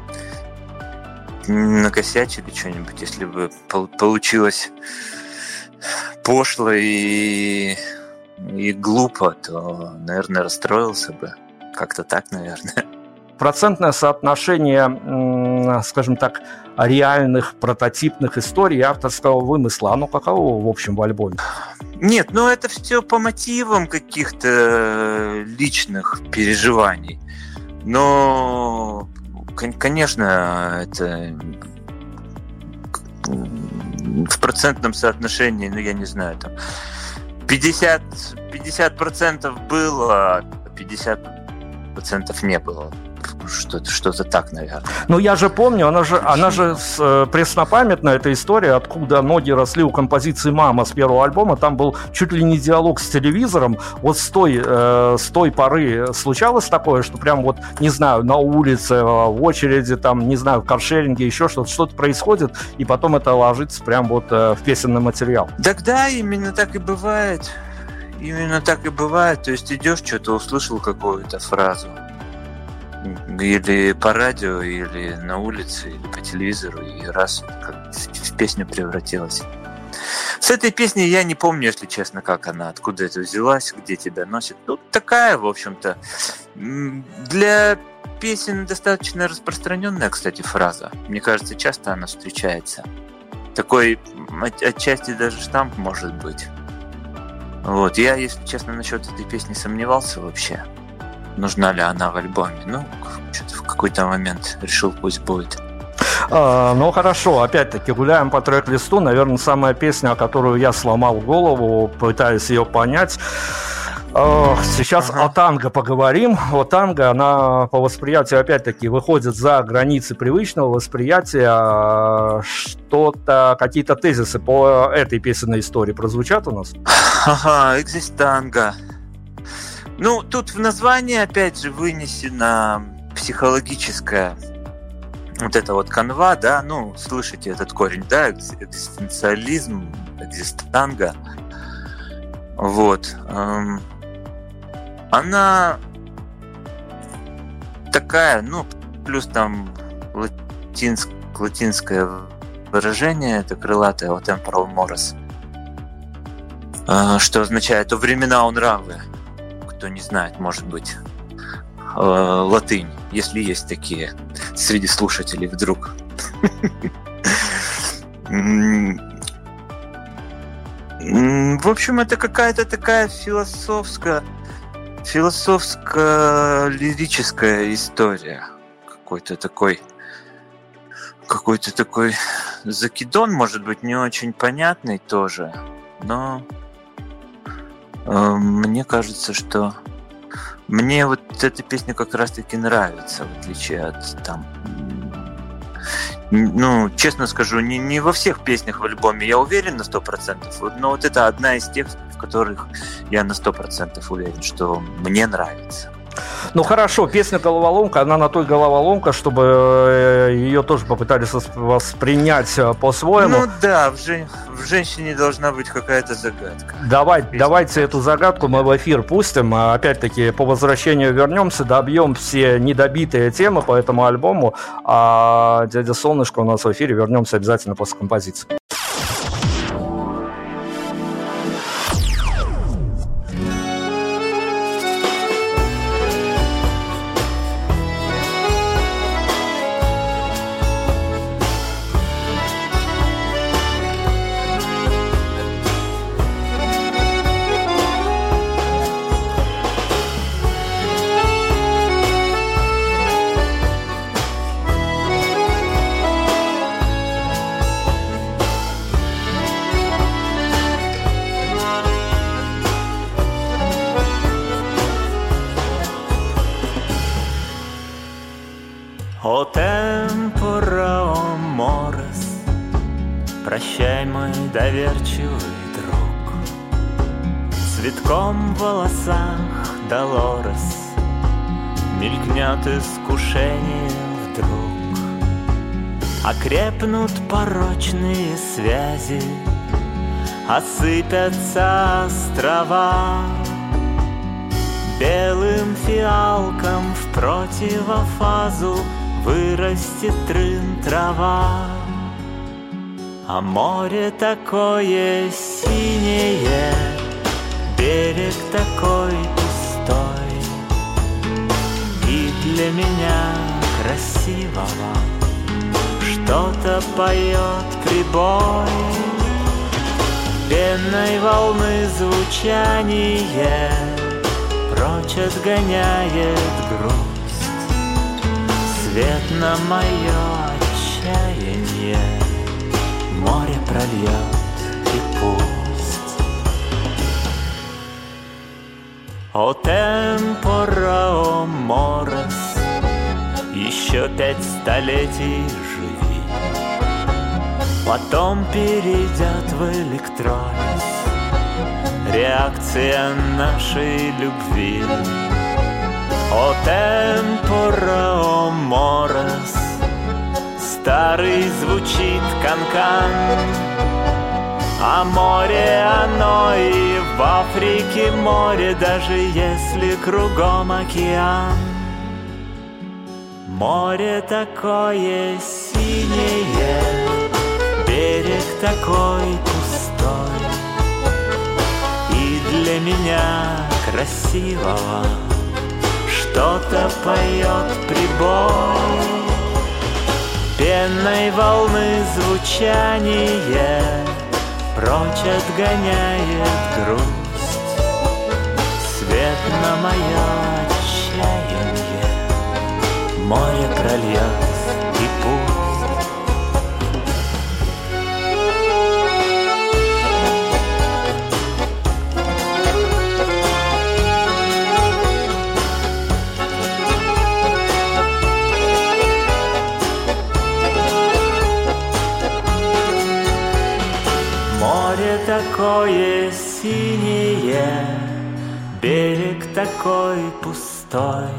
накосячили что-нибудь, если бы получилось пошло и... и глупо, то, наверное, расстроился бы. Как-то так, наверное. Процентное соотношение, скажем так, реальных прототипных историй и авторского вымысла, оно каково, в общем, в альбоме? Нет, ну это все по мотивам каких-то личных переживаний. Но, конечно, это в процентном соотношении, ну я не знаю, там пятьдесят, пятьдесят процентов было, пятьдесят процентов не было. Что-то, что-то так, наверное. Ну, я же помню, она же, она же с, преснопамятная, эта история, откуда ноги росли у композиции «Мама» с первого альбома. Там был чуть ли не диалог с телевизором. Вот с той, э, с той поры случалось такое, что прям вот, не знаю, на улице, в очереди, там, не знаю, в каршеринге, еще что-то, что-то происходит, и потом это ложится прям вот э, в песенный материал. Тогда именно так и бывает. Именно так и бывает. То есть идешь, что-то услышал какую-то фразу. Или по радио, или на улице, или по телевизору, и раз как в песню превратилась. С этой песней я не помню, если честно, как она, откуда это взялась, где тебя носит. Ну, такая, в общем-то. Для песен достаточно распространенная, кстати, фраза. Мне кажется, часто она встречается. Такой отчасти даже штамп может быть. Вот. Я, если честно, насчет этой песни сомневался вообще. Нужна ли она в альбоме? Ну, что-то в какой-то момент решил, пусть будет. А, ну, хорошо. Опять-таки, гуляем по трек-листу. Наверное, самая песня, о которую я сломал голову, пытаясь ее понять. Сейчас ага. о танго поговорим. О танго, она по восприятию, опять-таки, выходит за границы привычного восприятия. Что-то, какие-то тезисы по этой песенной истории прозвучат у нас? Ага, экзистанго. Ну, тут в названии, опять же, вынесена психологическая вот эта вот канва, да, ну, слышите этот корень, да, экзистенциализм, экзистанго. Вот. Она такая, ну, плюс там латинск, латинское выражение, это крылатое, вот temporal mores, что означает «о времена о нравы». Кто не знает, может быть, э, латынь, если есть такие среди слушателей вдруг. В общем, это какая-то такая философская, философско-лирическая история. Какой-то такой, какой-то такой закидон, может быть, не очень понятный тоже, но мне кажется, что мне вот эта песня как раз-таки нравится, в отличие от там... Ну, честно скажу, не, не во всех песнях в альбоме я уверен на сто процентов, но вот это одна из тех, в которых я на сто процентов уверен, что мне нравится. Ну хорошо, песня «Головоломка», она на той головоломка, чтобы ее тоже попытались воспринять по-своему. Ну да, в, жен... в женщине должна быть какая-то загадка. Давай, давайте эту загадку мы в эфир пустим. Опять-таки, по возвращению вернемся, добьем все недобитые темы по этому альбому. А «Дядя Солнышко» у нас в эфире. Вернемся обязательно после композиции. О темпора, о морес, прощай, мой доверчивый друг. Цветком в волосах Долорес мелькнет искушение вдруг. Окрепнут порочные связи, осыпятся острова. Белым фиалком в противофазу вырастет трын трава, а море такое синее, берег такой пустой, и для меня красивого что-то поет прибой. пенной волны звучание прочь отгоняет грусть. Свет на мое отчаяние море прольет и пусть. О темпора, о морос, еще пять столетий живи, потом перейдет в электролиз реакция нашей любви. О темпора, о морос, старый звучит канкан, а море оно и в Африке море, даже если кругом океан. Море такое синее, берег такой пустой, и для меня красивого что-то поет прибой. Пенной волны звучание прочь отгоняет грусть. Свет на мое отчаяние море прольет и пусть. Море такое синее, берег такой пустой,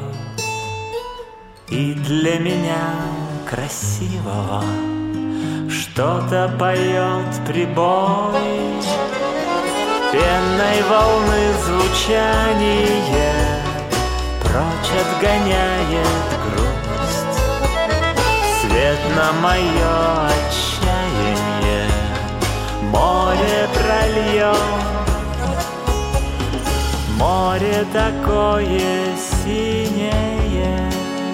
и для меня красивого что-то поет прибой. Пенной волны звучание прочь отгоняет грусть. Свет на мое отчаяние море прольет. Море такое синее.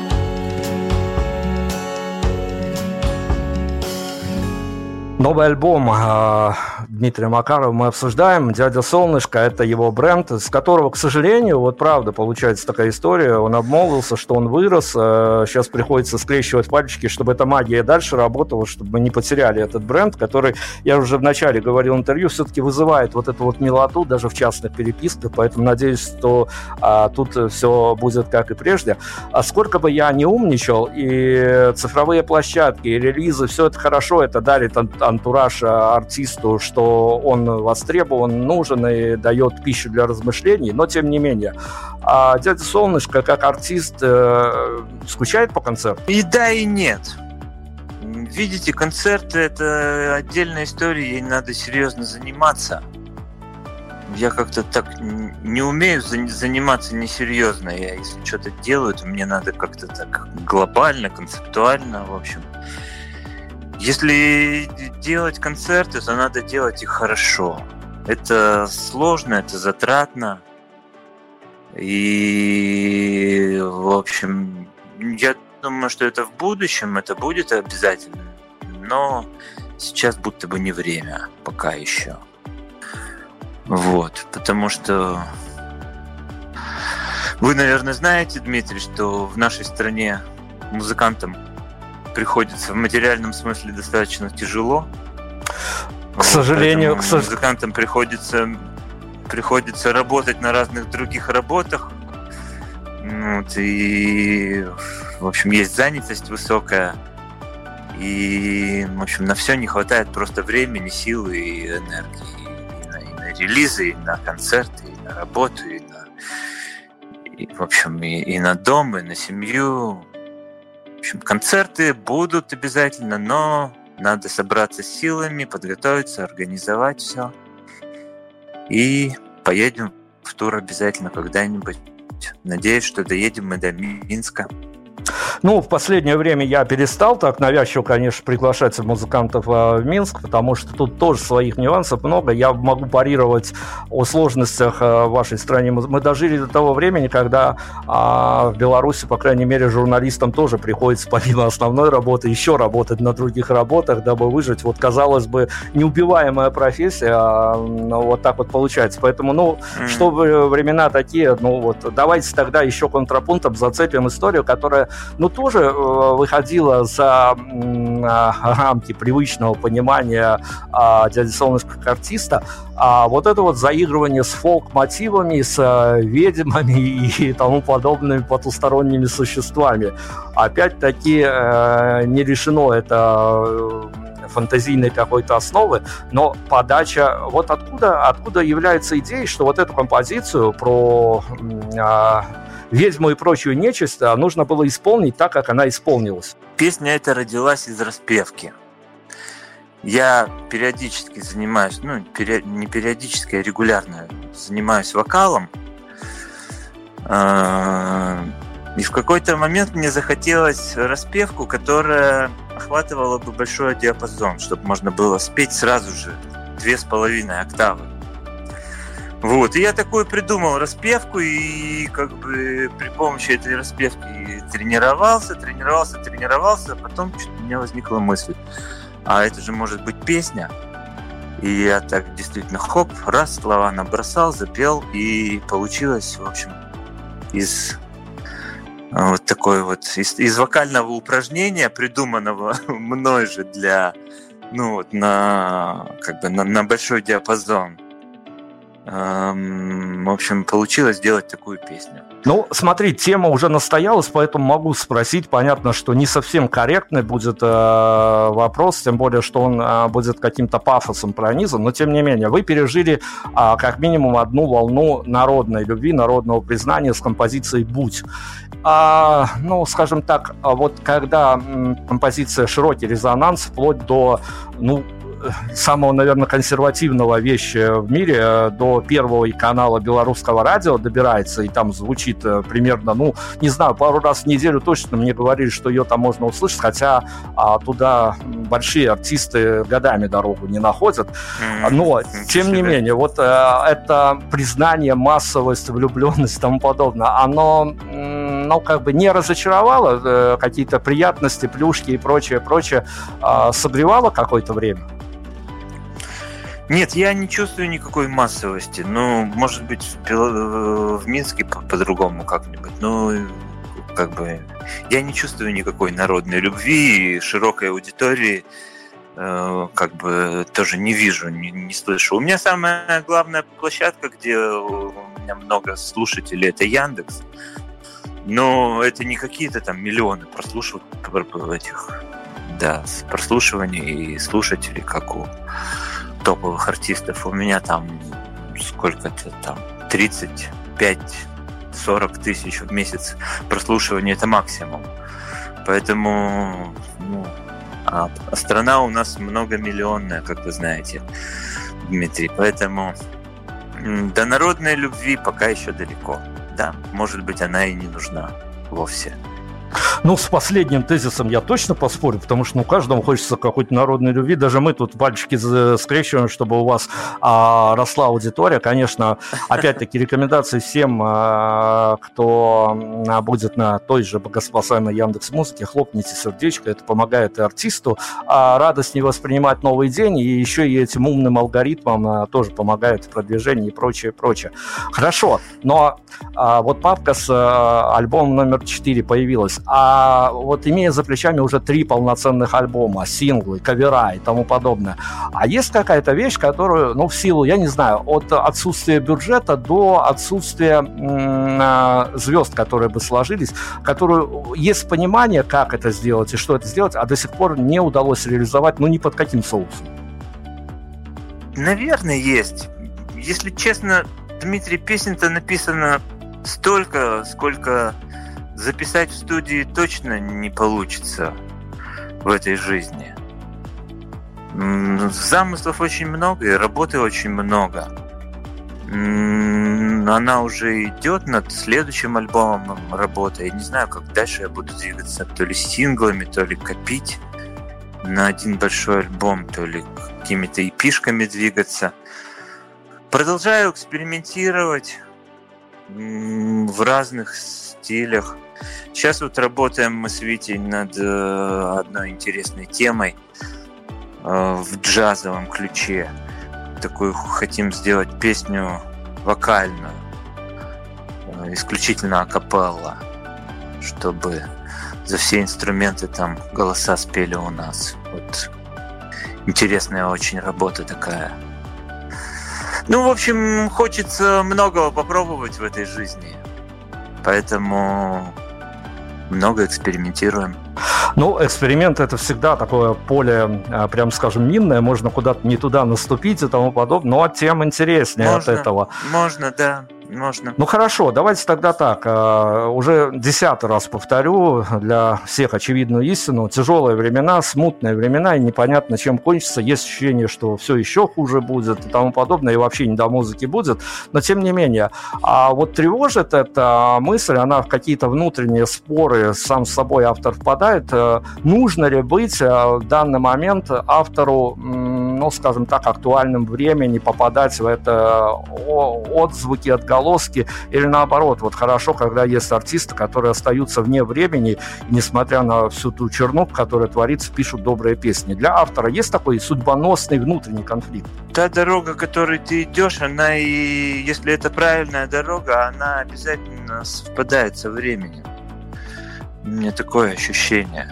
Новый альбом э, Дмитрия Макарова мы обсуждаем. «Дядя Солнышко» — это его бренд, с которого, к сожалению, вот правда, получается такая история, он обмолвился, что он вырос, э, сейчас приходится скрещивать пальчики, чтобы эта магия дальше работала, чтобы мы не потеряли этот бренд, который, я уже в начале говорил в интервью, все-таки вызывает вот эту вот милоту даже в частных переписках, поэтому надеюсь, что э, тут все будет как и прежде. А сколько бы я не умничал, и цифровые площадки, и релизы, все это хорошо, это дарит антураж артисту, что он востребован, нужен и дает пищу для размышлений, но тем не менее. А «Дядя Солнышко» как артист э, скучает по концерту? И да, и нет. Видите, концерты — это отдельная история, ей надо серьезно заниматься. Я как-то так не умею заниматься несерьезно. Я, если что-то делаю, то мне надо как-то так глобально, концептуально, в общем. Если делать концерты, то надо делать их хорошо. Это сложно, это затратно. И, в общем, я думаю, что это в будущем, это будет обязательно. Но сейчас будто бы не время, пока еще. Вот, потому что вы, наверное, знаете, Дмитрий, что в нашей стране музыкантам приходится в материальном смысле достаточно тяжело. К сожалению, к сож... музыкантам приходится, приходится работать на разных других работах. Вот, и, в общем, есть занятость высокая. И, в общем, на все не хватает просто времени, силы и энергии. И на, и на релизы, и на концерты, и на работу, и на, и, в общем, и, и на дом, и на семью. В общем, концерты будут обязательно, но надо собраться с силами, подготовиться, организовать все. И поедем в тур обязательно когда-нибудь. Надеюсь, что доедем мы до Минска. Ну, в последнее время я перестал так навязчиво, конечно, приглашать музыкантов в Минск, потому что тут тоже своих нюансов много. Я могу парировать о сложностях в вашей стране. Мы дожили до того времени, когда в Беларуси, по крайней мере, журналистам тоже приходится помимо основной работы еще работать на других работах, дабы выжить. Вот, казалось бы, неубиваемая профессия, а вот так вот получается. Поэтому, ну, mm-hmm. чтобы времена такие, ну вот, давайте тогда еще контрапунктом зацепим историю, которая, ну, тоже э, выходила за э, рамки привычного понимания э, дяди Солнышка как артиста, а вот это вот заигрывание с фолк-мотивами, с э, ведьмами и тому подобными потусторонними существами. Опять-таки э, не решено это э, фантазийной какой-то основы, но подача, вот откуда, откуда является идея, что вот эту композицию про э, ведьму и прочую нечисть нужно было исполнить так, как она исполнилась. Песня эта родилась из распевки. Я периодически занимаюсь, ну, пери, не периодически, а регулярно занимаюсь вокалом. И в какой-то момент мне захотелось распевку, которая охватывала бы большой диапазон, чтобы можно было спеть сразу же две с половиной октавы. Вот, и я такой придумал распевку, и как бы при помощи этой распевки тренировался, тренировался, тренировался, а потом у меня возникла мысль, а это же может быть песня. И я так действительно хоп, раз, слова набросал, запел, и получилось, в общем, из вот такой вот, из, из вокального упражнения, придуманного мной же для, ну вот, на, как бы на, на большой диапазон. В общем, получилось сделать такую песню. Ну, смотри, тема уже настоялась, поэтому могу спросить. Понятно, что не совсем корректный будет э, вопрос, тем более, что он э, будет каким-то пафосом пронизан, но тем не менее, вы пережили э, как минимум одну волну народной любви, народного признания с композицией «Будь». А, ну, скажем так, вот когда м, композиция «Широкий резонанс», вплоть до, ну, самого, наверное, консервативного вещи в мире, до первого канала белорусского радио добирается, и там звучит примерно, ну, не знаю, пару раз в неделю точно мне говорили, что ее там можно услышать, хотя а, туда большие артисты годами дорогу не находят. Но, тем не менее, вот а, это признание, массовость, влюбленность и тому подобное, оно, ну, как бы не разочаровало, а, какие-то приятности, плюшки и прочее, прочее, а, согревало какое-то время? Нет, я не чувствую никакой массовости. Ну, может быть, в Минске по-другому как-нибудь. Ну, как бы, я не чувствую никакой народной любви и широкой аудитории, как бы, тоже не вижу, не, не слышу. У меня самая главная площадка, где у меня много слушателей, это Яндекс. Но это не какие-то там миллионы прослушиваний этих, да, прослушиваний и слушателей, как у топовых артистов. У меня там сколько-то там тридцать пять сорок тысяч в месяц прослушивания, это максимум. Поэтому, ну, а страна у нас многомиллионная, как вы знаете, Дмитрий. Поэтому до народной любви пока еще далеко. Да, может быть, она и не нужна вовсе. Ну, с последним тезисом я точно поспорю, потому что, ну, каждому хочется какой-то народной любви. Даже мы тут пальчики скрещиваем, чтобы у вас а, росла аудитория. Конечно, опять-таки, рекомендации всем, а, кто будет на той же богоспасаемой Яндекс.Музыке, хлопните сердечко, это помогает и артисту а, радостнее воспринимать новый день, и еще и этим умным алгоритмам а, тоже помогает в продвижении и прочее, прочее. Хорошо, но а, вот папка с а, альбомом номер четыре появилась. А вот имея за плечами уже три полноценных альбома, синглы, кавера и тому подобное, а есть какая-то вещь, которую, ну, в силу, я не знаю, от отсутствия бюджета до отсутствия м- звезд, которые бы сложились, которую есть понимание, как это сделать и что это сделать, а до сих пор не удалось реализовать, ну, ни под каким соусом? Наверное, есть. Если честно, Дмитрий, песен-то написано столько, сколько записать в студии точно не получится в этой жизни. Замыслов очень много и работы очень много. Она уже идет над следующим альбомом, работа. Я не знаю, как дальше я буду двигаться. То ли синглами, то ли копить на один большой альбом, то ли какими-то эпишками двигаться. Продолжаю экспериментировать в разных стилях. Сейчас вот работаем мы с Витей над одной интересной темой в джазовом ключе. Такую хотим сделать песню вокальную, исключительно акапелла, чтобы за все инструменты там голоса спели у нас. Вот интересная очень работа такая. Ну, в общем, хочется многого попробовать в этой жизни, поэтому много экспериментируем. Ну, эксперимент — это всегда такое поле, прям скажем, минное, можно куда-то не туда наступить и тому подобное, но тем интереснее можно, от этого. Можно, да. Можно. Ну хорошо, давайте тогда так, уже десятый раз повторю для всех очевидную истину: тяжелые времена, смутные времена, и непонятно, чем кончится. Есть ощущение, что все еще хуже будет и тому подобное, и вообще не до музыки будет, но тем не менее. А вот тревожит эта мысль, она в какие-то внутренние споры сам с собой автор впадает. Нужно ли быть в данный момент автору, ну скажем так, актуальным времени, попадать в это отзвуки, отголоски, или наоборот, вот хорошо, когда есть артисты, которые остаются вне времени, несмотря на всю ту чернуху, которая творится, пишут добрые песни. Для автора есть такой судьбоносный внутренний конфликт? Та дорога, которой ты идешь, она, и если это правильная дорога, она обязательно совпадает со временем. У меня такое ощущение.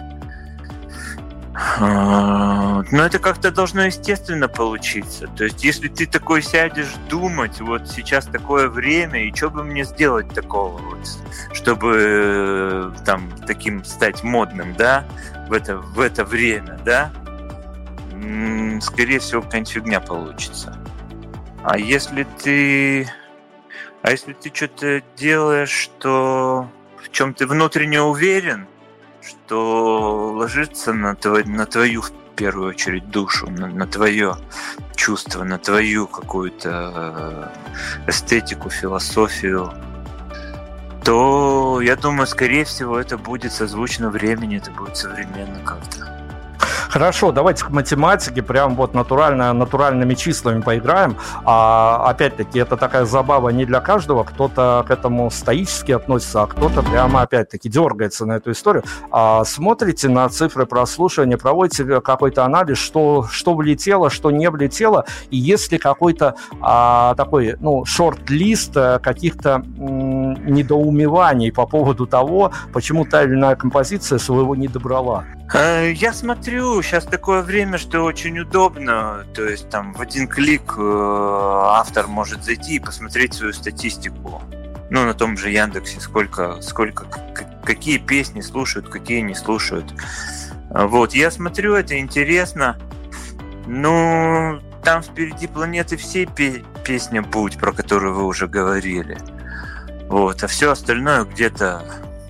Но это как-то должно естественно получиться. То есть, если ты такой сядешь думать, вот сейчас такое время, и что бы мне сделать такого, вот, чтобы там таким стать модным, да, в это, в это время, да, скорее всего, какая-нибудь фигня получится. А если ты... А если ты что-то делаешь, что в чем ты внутренне уверен, что ложится на, твой, на твою, в первую очередь, душу, на, на твое чувство, на твою какую-то эстетику, философию, то, я думаю, скорее всего, это будет созвучно времени, это будет современно как-то. Хорошо, давайте к математике, прям вот натурально, натуральными числами поиграем. А, опять-таки, это такая забава не для каждого. Кто-то к этому стоически относится, а кто-то прямо, опять-таки, дергается на эту историю. А, смотрите на цифры прослушивания, проводите какой-то анализ, что, что влетело, что не влетело, и есть ли какой-то а, такой, ну, шорт-лист каких-то м- недоумеваний по поводу того, почему та или иная композиция своего не добрала. Я смотрю, сейчас такое время, что очень удобно, то есть там в один клик автор может зайти и посмотреть свою статистику. Ну, на том же Яндексе, сколько, сколько, какие песни слушают, какие не слушают. Вот, я смотрю, это интересно. Ну, там впереди планеты всей пе- песня «Путь», про которую вы уже говорили. Вот, а все остальное где-то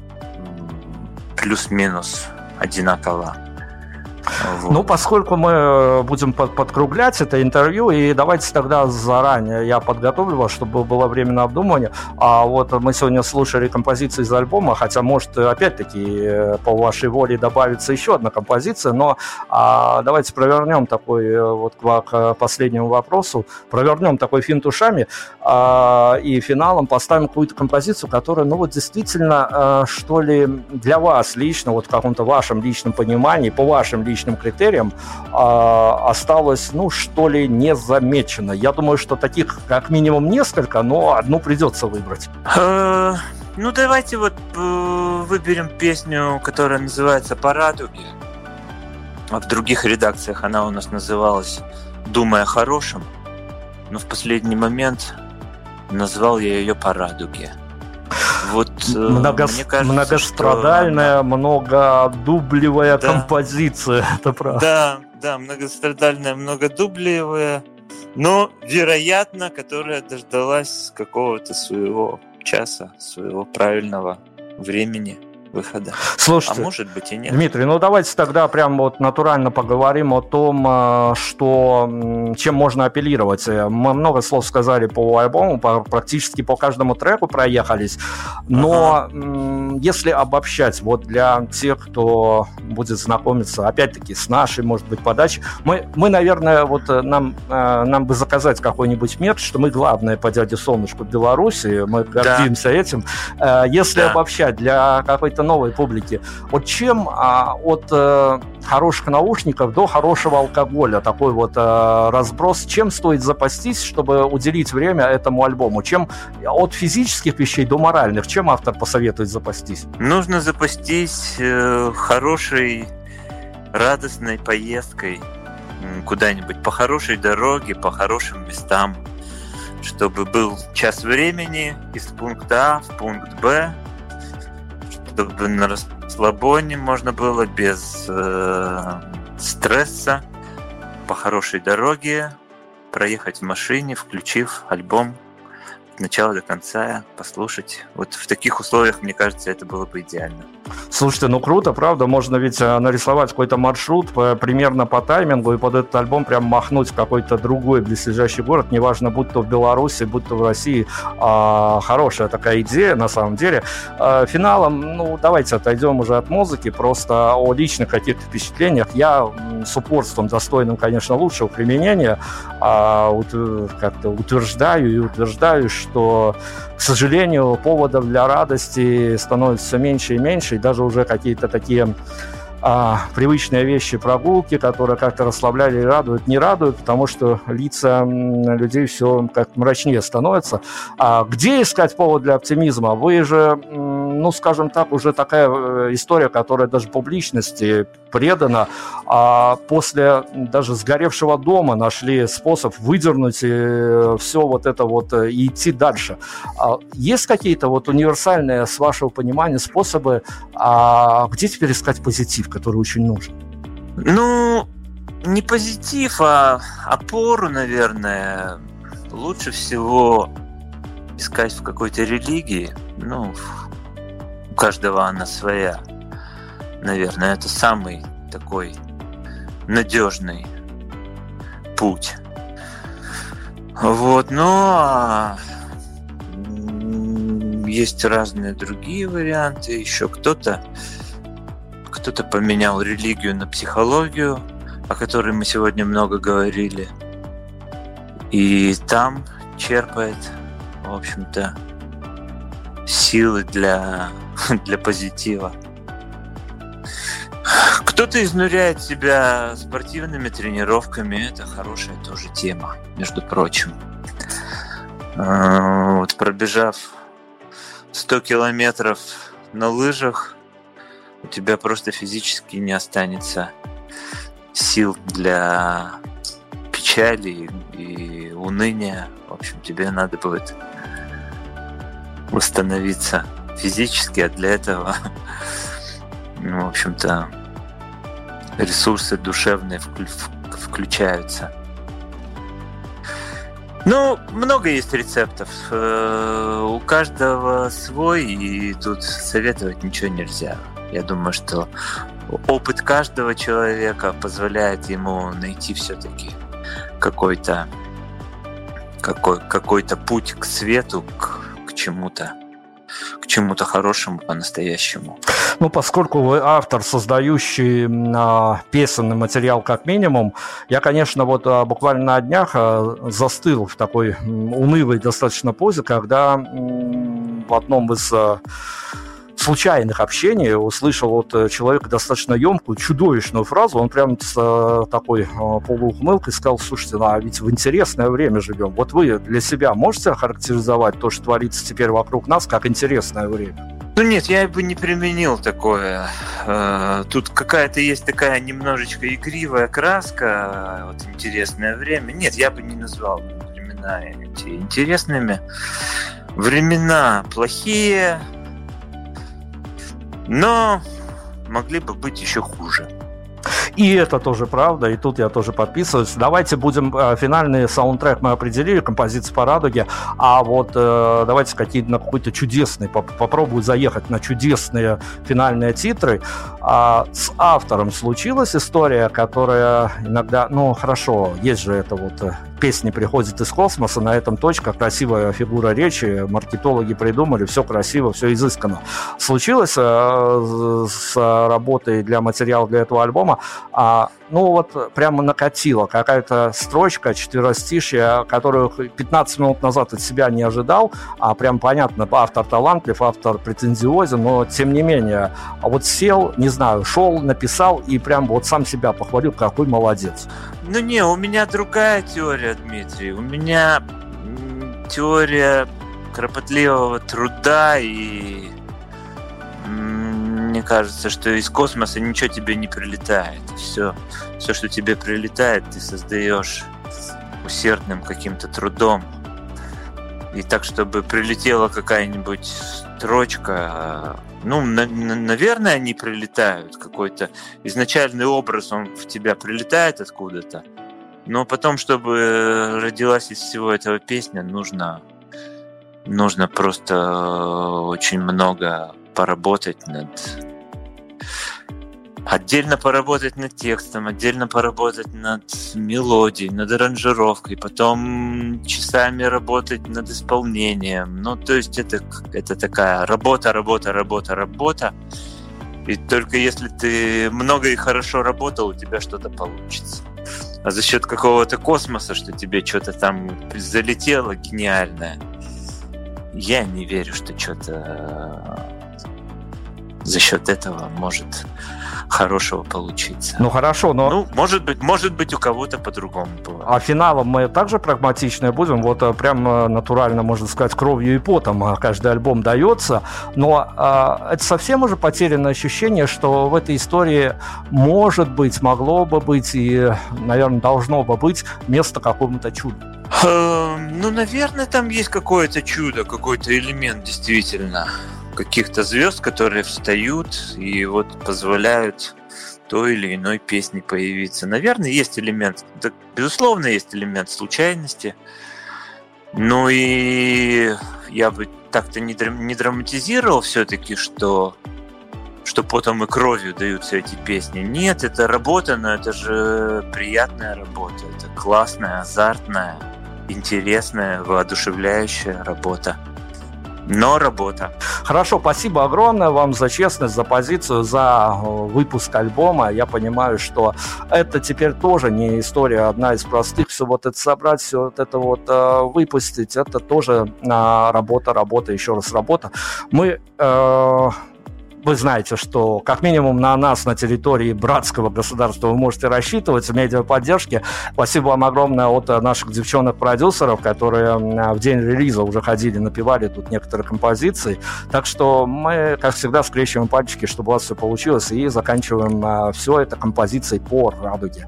плюс-минус одинаково. Вот. Ну, поскольку мы будем под, подкруглять это интервью, и давайте тогда заранее я подготовлю вас, чтобы было время на обдумывание. А вот мы сегодня слушали композиции из альбома, хотя, может, опять-таки, по вашей воле добавится еще одна композиция, но а, давайте провернем такой, вот к, к последнему вопросу, провернем такой финт ушами, а, и финалом поставим какую-то композицию, которая, ну, вот действительно, а, что ли, для вас лично, вот в каком-то вашем личном понимании, по вашим личным критериям э, осталось, ну, что ли, незамечено. Я думаю, что таких как минимум несколько, но одну придется выбрать. Э, ну, давайте вот э, выберем песню, которая называется «По радуге». В других редакциях она у нас называлась «Думай о хорошем», но в последний момент назвал я ее «По радуге». Вот, Много, мне кажется, многострадальная, что... многодублевая да. композиция, это правда. Да, да, многострадальная, многодублевая, но, вероятно, которая дождалась какого-то своего часа, своего правильного времени. выхода. Слушайте, а может быть и нет. Дмитрий, ну давайте тогда прям вот натурально поговорим о том, что, чем можно апеллировать. Мы много слов сказали по альбому, по, практически по каждому треку проехались, но ага. если обобщать, вот для тех, кто будет знакомиться, опять-таки, с нашей, может быть, подачей, мы, мы наверное, вот нам, нам бы заказать какой-нибудь мерч, что мы главное по дяде Солнышку в Беларуси, мы гордимся да. этим. Если да. обобщать для какой-то новой публики, вот чем а, от а, хороших наушников до хорошего алкоголя, такой вот а, разброс, чем стоит запастись, чтобы уделить время этому альбому? Чем от физических вещей до моральных, чем автор посоветует запастись? Нужно запастись э, хорошей, радостной поездкой куда-нибудь, по хорошей дороге, по хорошим местам, чтобы был час времени из пункта А в пункт Б, чтобы на расслабоне можно было без э, стресса по хорошей дороге проехать в машине, включив альбом от начала до конца, послушать. Вот в таких условиях, мне кажется, это было бы идеально. Слушайте, ну круто, правда, можно ведь нарисовать какой-то маршрут по, примерно по таймингу и под этот альбом прям махнуть в какой-то другой близлежащий город, неважно, будь то в Беларуси, будь то в России. А, хорошая такая идея, на самом деле. А, финалом, ну, давайте отойдем уже от музыки, просто о личных каких-то впечатлениях. Я с упорством, достойным, конечно, лучшего применения, а, ут, как-то утверждаю и утверждаю, что, к сожалению, поводов для радости становится все меньше и меньше, и даже уже какие-то такие а, привычные вещи, прогулки, которые как-то расслабляли и радуют, не радуют, потому что лица людей все как мрачнее становятся. А где искать повод для оптимизма? Вы же, ну, скажем так, уже такая история, которая даже публичности предана. А после даже сгоревшего дома нашли способ выдернуть все вот это вот и идти дальше. А есть какие-то вот универсальные, с вашего понимания, способы, а где теперь искать позитив, который очень нужен? Ну, не позитив, а опору, наверное, лучше всего искать в какой-то религии. Ну, у каждого она своя. Наверное, это самый такой надежный путь. Вот, но есть разные другие варианты. Еще кто-то кто-то поменял религию на психологию, о которой мы сегодня много говорили. И там черпает, в общем-то, силы для, для позитива. Кто-то изнуряет себя спортивными тренировками. Это хорошая тоже тема, между прочим. Вот, пробежав сто километров на лыжах, у тебя просто физически не останется сил для печали и уныния. В общем, тебе надо будет восстановиться физически, а для этого, ну, в общем-то, ресурсы душевные включаются. Ну, много есть рецептов. У каждого свой, и тут советовать ничего нельзя. Я думаю, что опыт каждого человека позволяет ему найти все-таки какой-то, какой, какой-то путь к свету, к, к чему-то, к чему-то хорошему по-настоящему. Ну, поскольку вы автор, создающий а, песенный материал как минимум, я, конечно, вот а, буквально на днях а, застыл в такой унылой достаточно позе, когда м, в одном из а, случайных общений услышал от человека достаточно емкую, чудовищную фразу. Он прям с а, такой а, полуухмылкой сказал: слушайте, ну, а ведь в интересное время живем. Вот вы для себя можете охарактеризовать то, что творится теперь вокруг нас, как интересное время? Ну нет, я бы не применил такое. Тут какая-то есть такая немножечко игривая краска, вот интересное время. Нет, я бы не назвал времена эти интересными. Времена плохие, но могли бы быть еще хуже. И это тоже правда, и тут я тоже подписываюсь. Давайте будем, финальный саундтрек мы определили, композиция по радуге, а вот э, давайте какие-то на какой-то чудесный, поп- попробую заехать на чудесные финальные титры. А с автором случилась история, которая иногда, ну хорошо, есть же это вот песни приходят из космоса, на этом точка, красивая фигура речи, маркетологи придумали, все красиво, все изысканно. Случилось э, с работой для материала для этого альбома, а, ну вот прямо накатило какая-то строчка, четверостишье, которую пятнадцать минут назад от себя не ожидал, а прям понятно, автор талантлив, автор претензиозен, но тем не менее, а вот сел, не знаю, шел, написал и прям вот сам себя похвалил, какой молодец. Ну не, у меня другая теория, Дмитрий. У меня теория кропотливого труда, и мне кажется, что из космоса ничего тебе не прилетает. Все, все, что тебе прилетает, ты создаешь усердным каким-то трудом. И так, чтобы прилетела какая-нибудь строчка, ну, на, на, наверное, они прилетают. Какой-то изначальный образ, он в тебя прилетает откуда-то. Но потом, чтобы родилась из всего этого песня, нужно, нужно просто очень много поработать над... Отдельно поработать над текстом, отдельно поработать над мелодией, над аранжировкой, потом часами работать над исполнением. Ну, то есть это, это такая работа, работа, работа, работа. И только если ты много и хорошо работал, у тебя что-то получится. А за счет какого-то космоса, что тебе что-то там залетело гениальное, я не верю, что что-то за счет этого может хорошего получиться. Ну хорошо, но... Ну, может быть, может быть, у кого-то по-другому было. А финалом мы также прагматичны будем, вот прям натурально, можно сказать, кровью и потом каждый альбом дается, но а, это совсем уже потерянное ощущение, что в этой истории может быть, могло бы быть и, наверное, должно бы быть место какому-то чуду. Ну, наверное, там есть какое-то чудо, какой-то элемент действительно каких-то звезд, которые встают и вот позволяют той или иной песне появиться. Наверное, есть элемент, да, безусловно, есть элемент случайности. Ну и я бы так-то не, драм- не драматизировал все-таки, что, что потом и кровью даются эти песни. Нет, это работа, но это же приятная работа. Это классная, азартная, интересная, воодушевляющая работа. Но работа. Хорошо, спасибо огромное вам за честность, за позицию, за выпуск альбома. Я понимаю, что это теперь тоже не история одна из простых. Все вот это собрать, все вот это вот э, выпустить, это тоже э, работа, работа, еще раз работа. Мы... Э, Вы знаете, что как минимум на нас, на территории братского государства, вы можете рассчитывать в медиаподдержке. Спасибо вам огромное от наших девчонок-продюсеров, которые в день релиза уже ходили, напевали тут некоторые композиции. Так что мы, как всегда, скрещиваем пальчики, чтобы у вас все получилось, и заканчиваем все это композицией по радуге.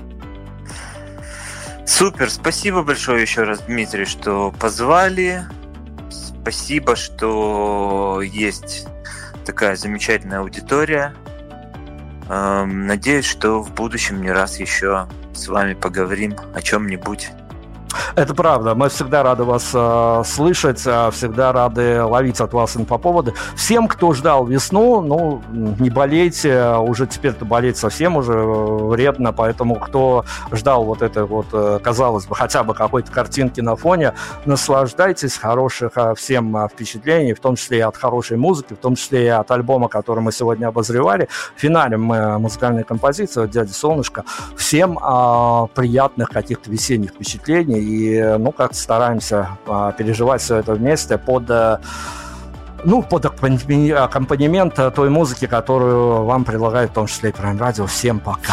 Супер, спасибо большое еще раз, Дмитрий, что позвали. Спасибо, что есть такая замечательная аудитория. Надеюсь, что в будущем не раз еще с вами поговорим о чем-нибудь. Это правда. Мы всегда рады вас э, слышать, всегда рады ловить от вас инфоповоды. Всем, кто ждал весну, ну, не болейте, уже теперь-то болеть совсем уже вредно, поэтому кто ждал вот это вот, казалось бы, хотя бы какой-то картинки на фоне, наслаждайтесь, хороших всем впечатлений, в том числе и от хорошей музыки, в том числе и от альбома, который мы сегодня обозревали. Финалем мы музыкальной композиции от «Дяди Солнышко». Всем э, приятных каких-то весенних впечатлений. И, ну, как стараемся а, переживать все это вместе под, а, ну, под аккомпанемент той музыки, которую вам предлагает в том числе и Prime Radio. Всем пока!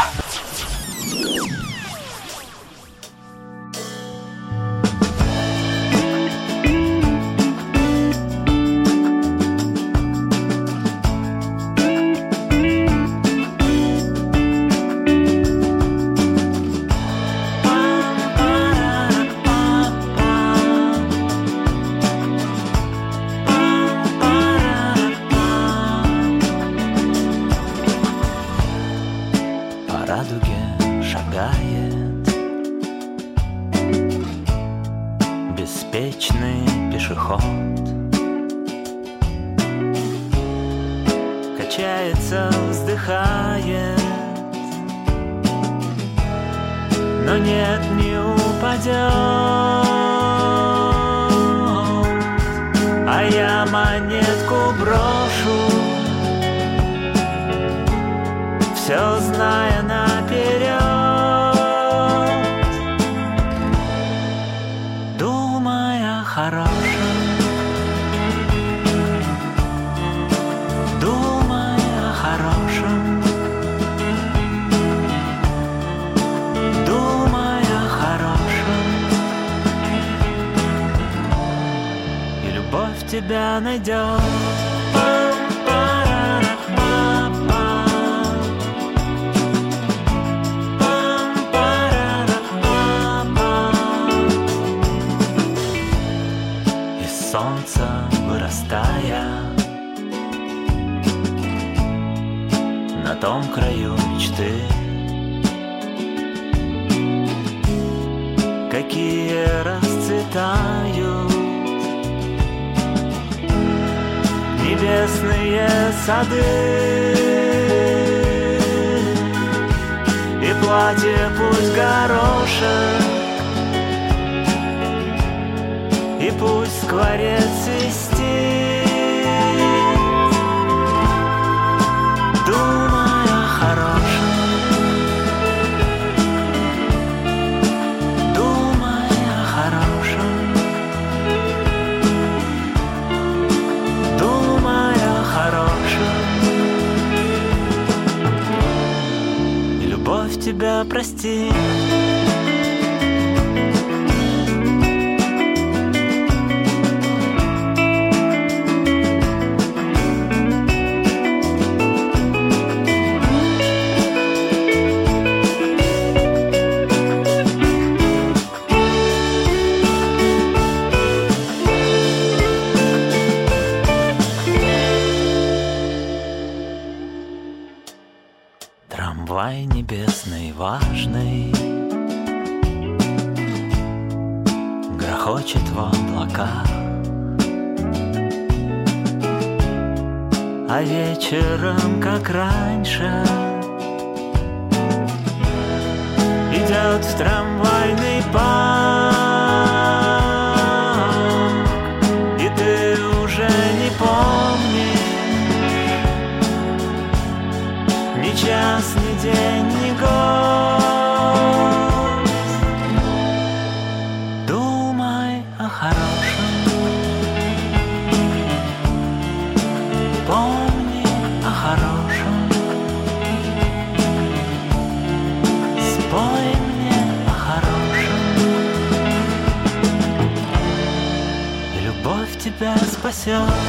Пора качается, вздыхает, но нет, не упадет. А я монетку брошу, все зная наперед. Думай о хорошем, думай о хорошем, думай о хорошем, и любовь тебя найдет. Солнце, вырастая на том краю мечты, какие расцветают небесные сады, и платье пусть горошек, и пусть скворец свистит. Думай о хорошем, думай о хорошем, думай о хорошем, и любовь тебя простит. Трамвай небесный, важный, грохочет в облаках, а вечером, как раньше, идет в трамвайный парк, и ты уже не помнишь ни час, ни день, ни год. Думай о хорошем, помни о хорошем, спой мне о хорошем, и любовь тебя спасет.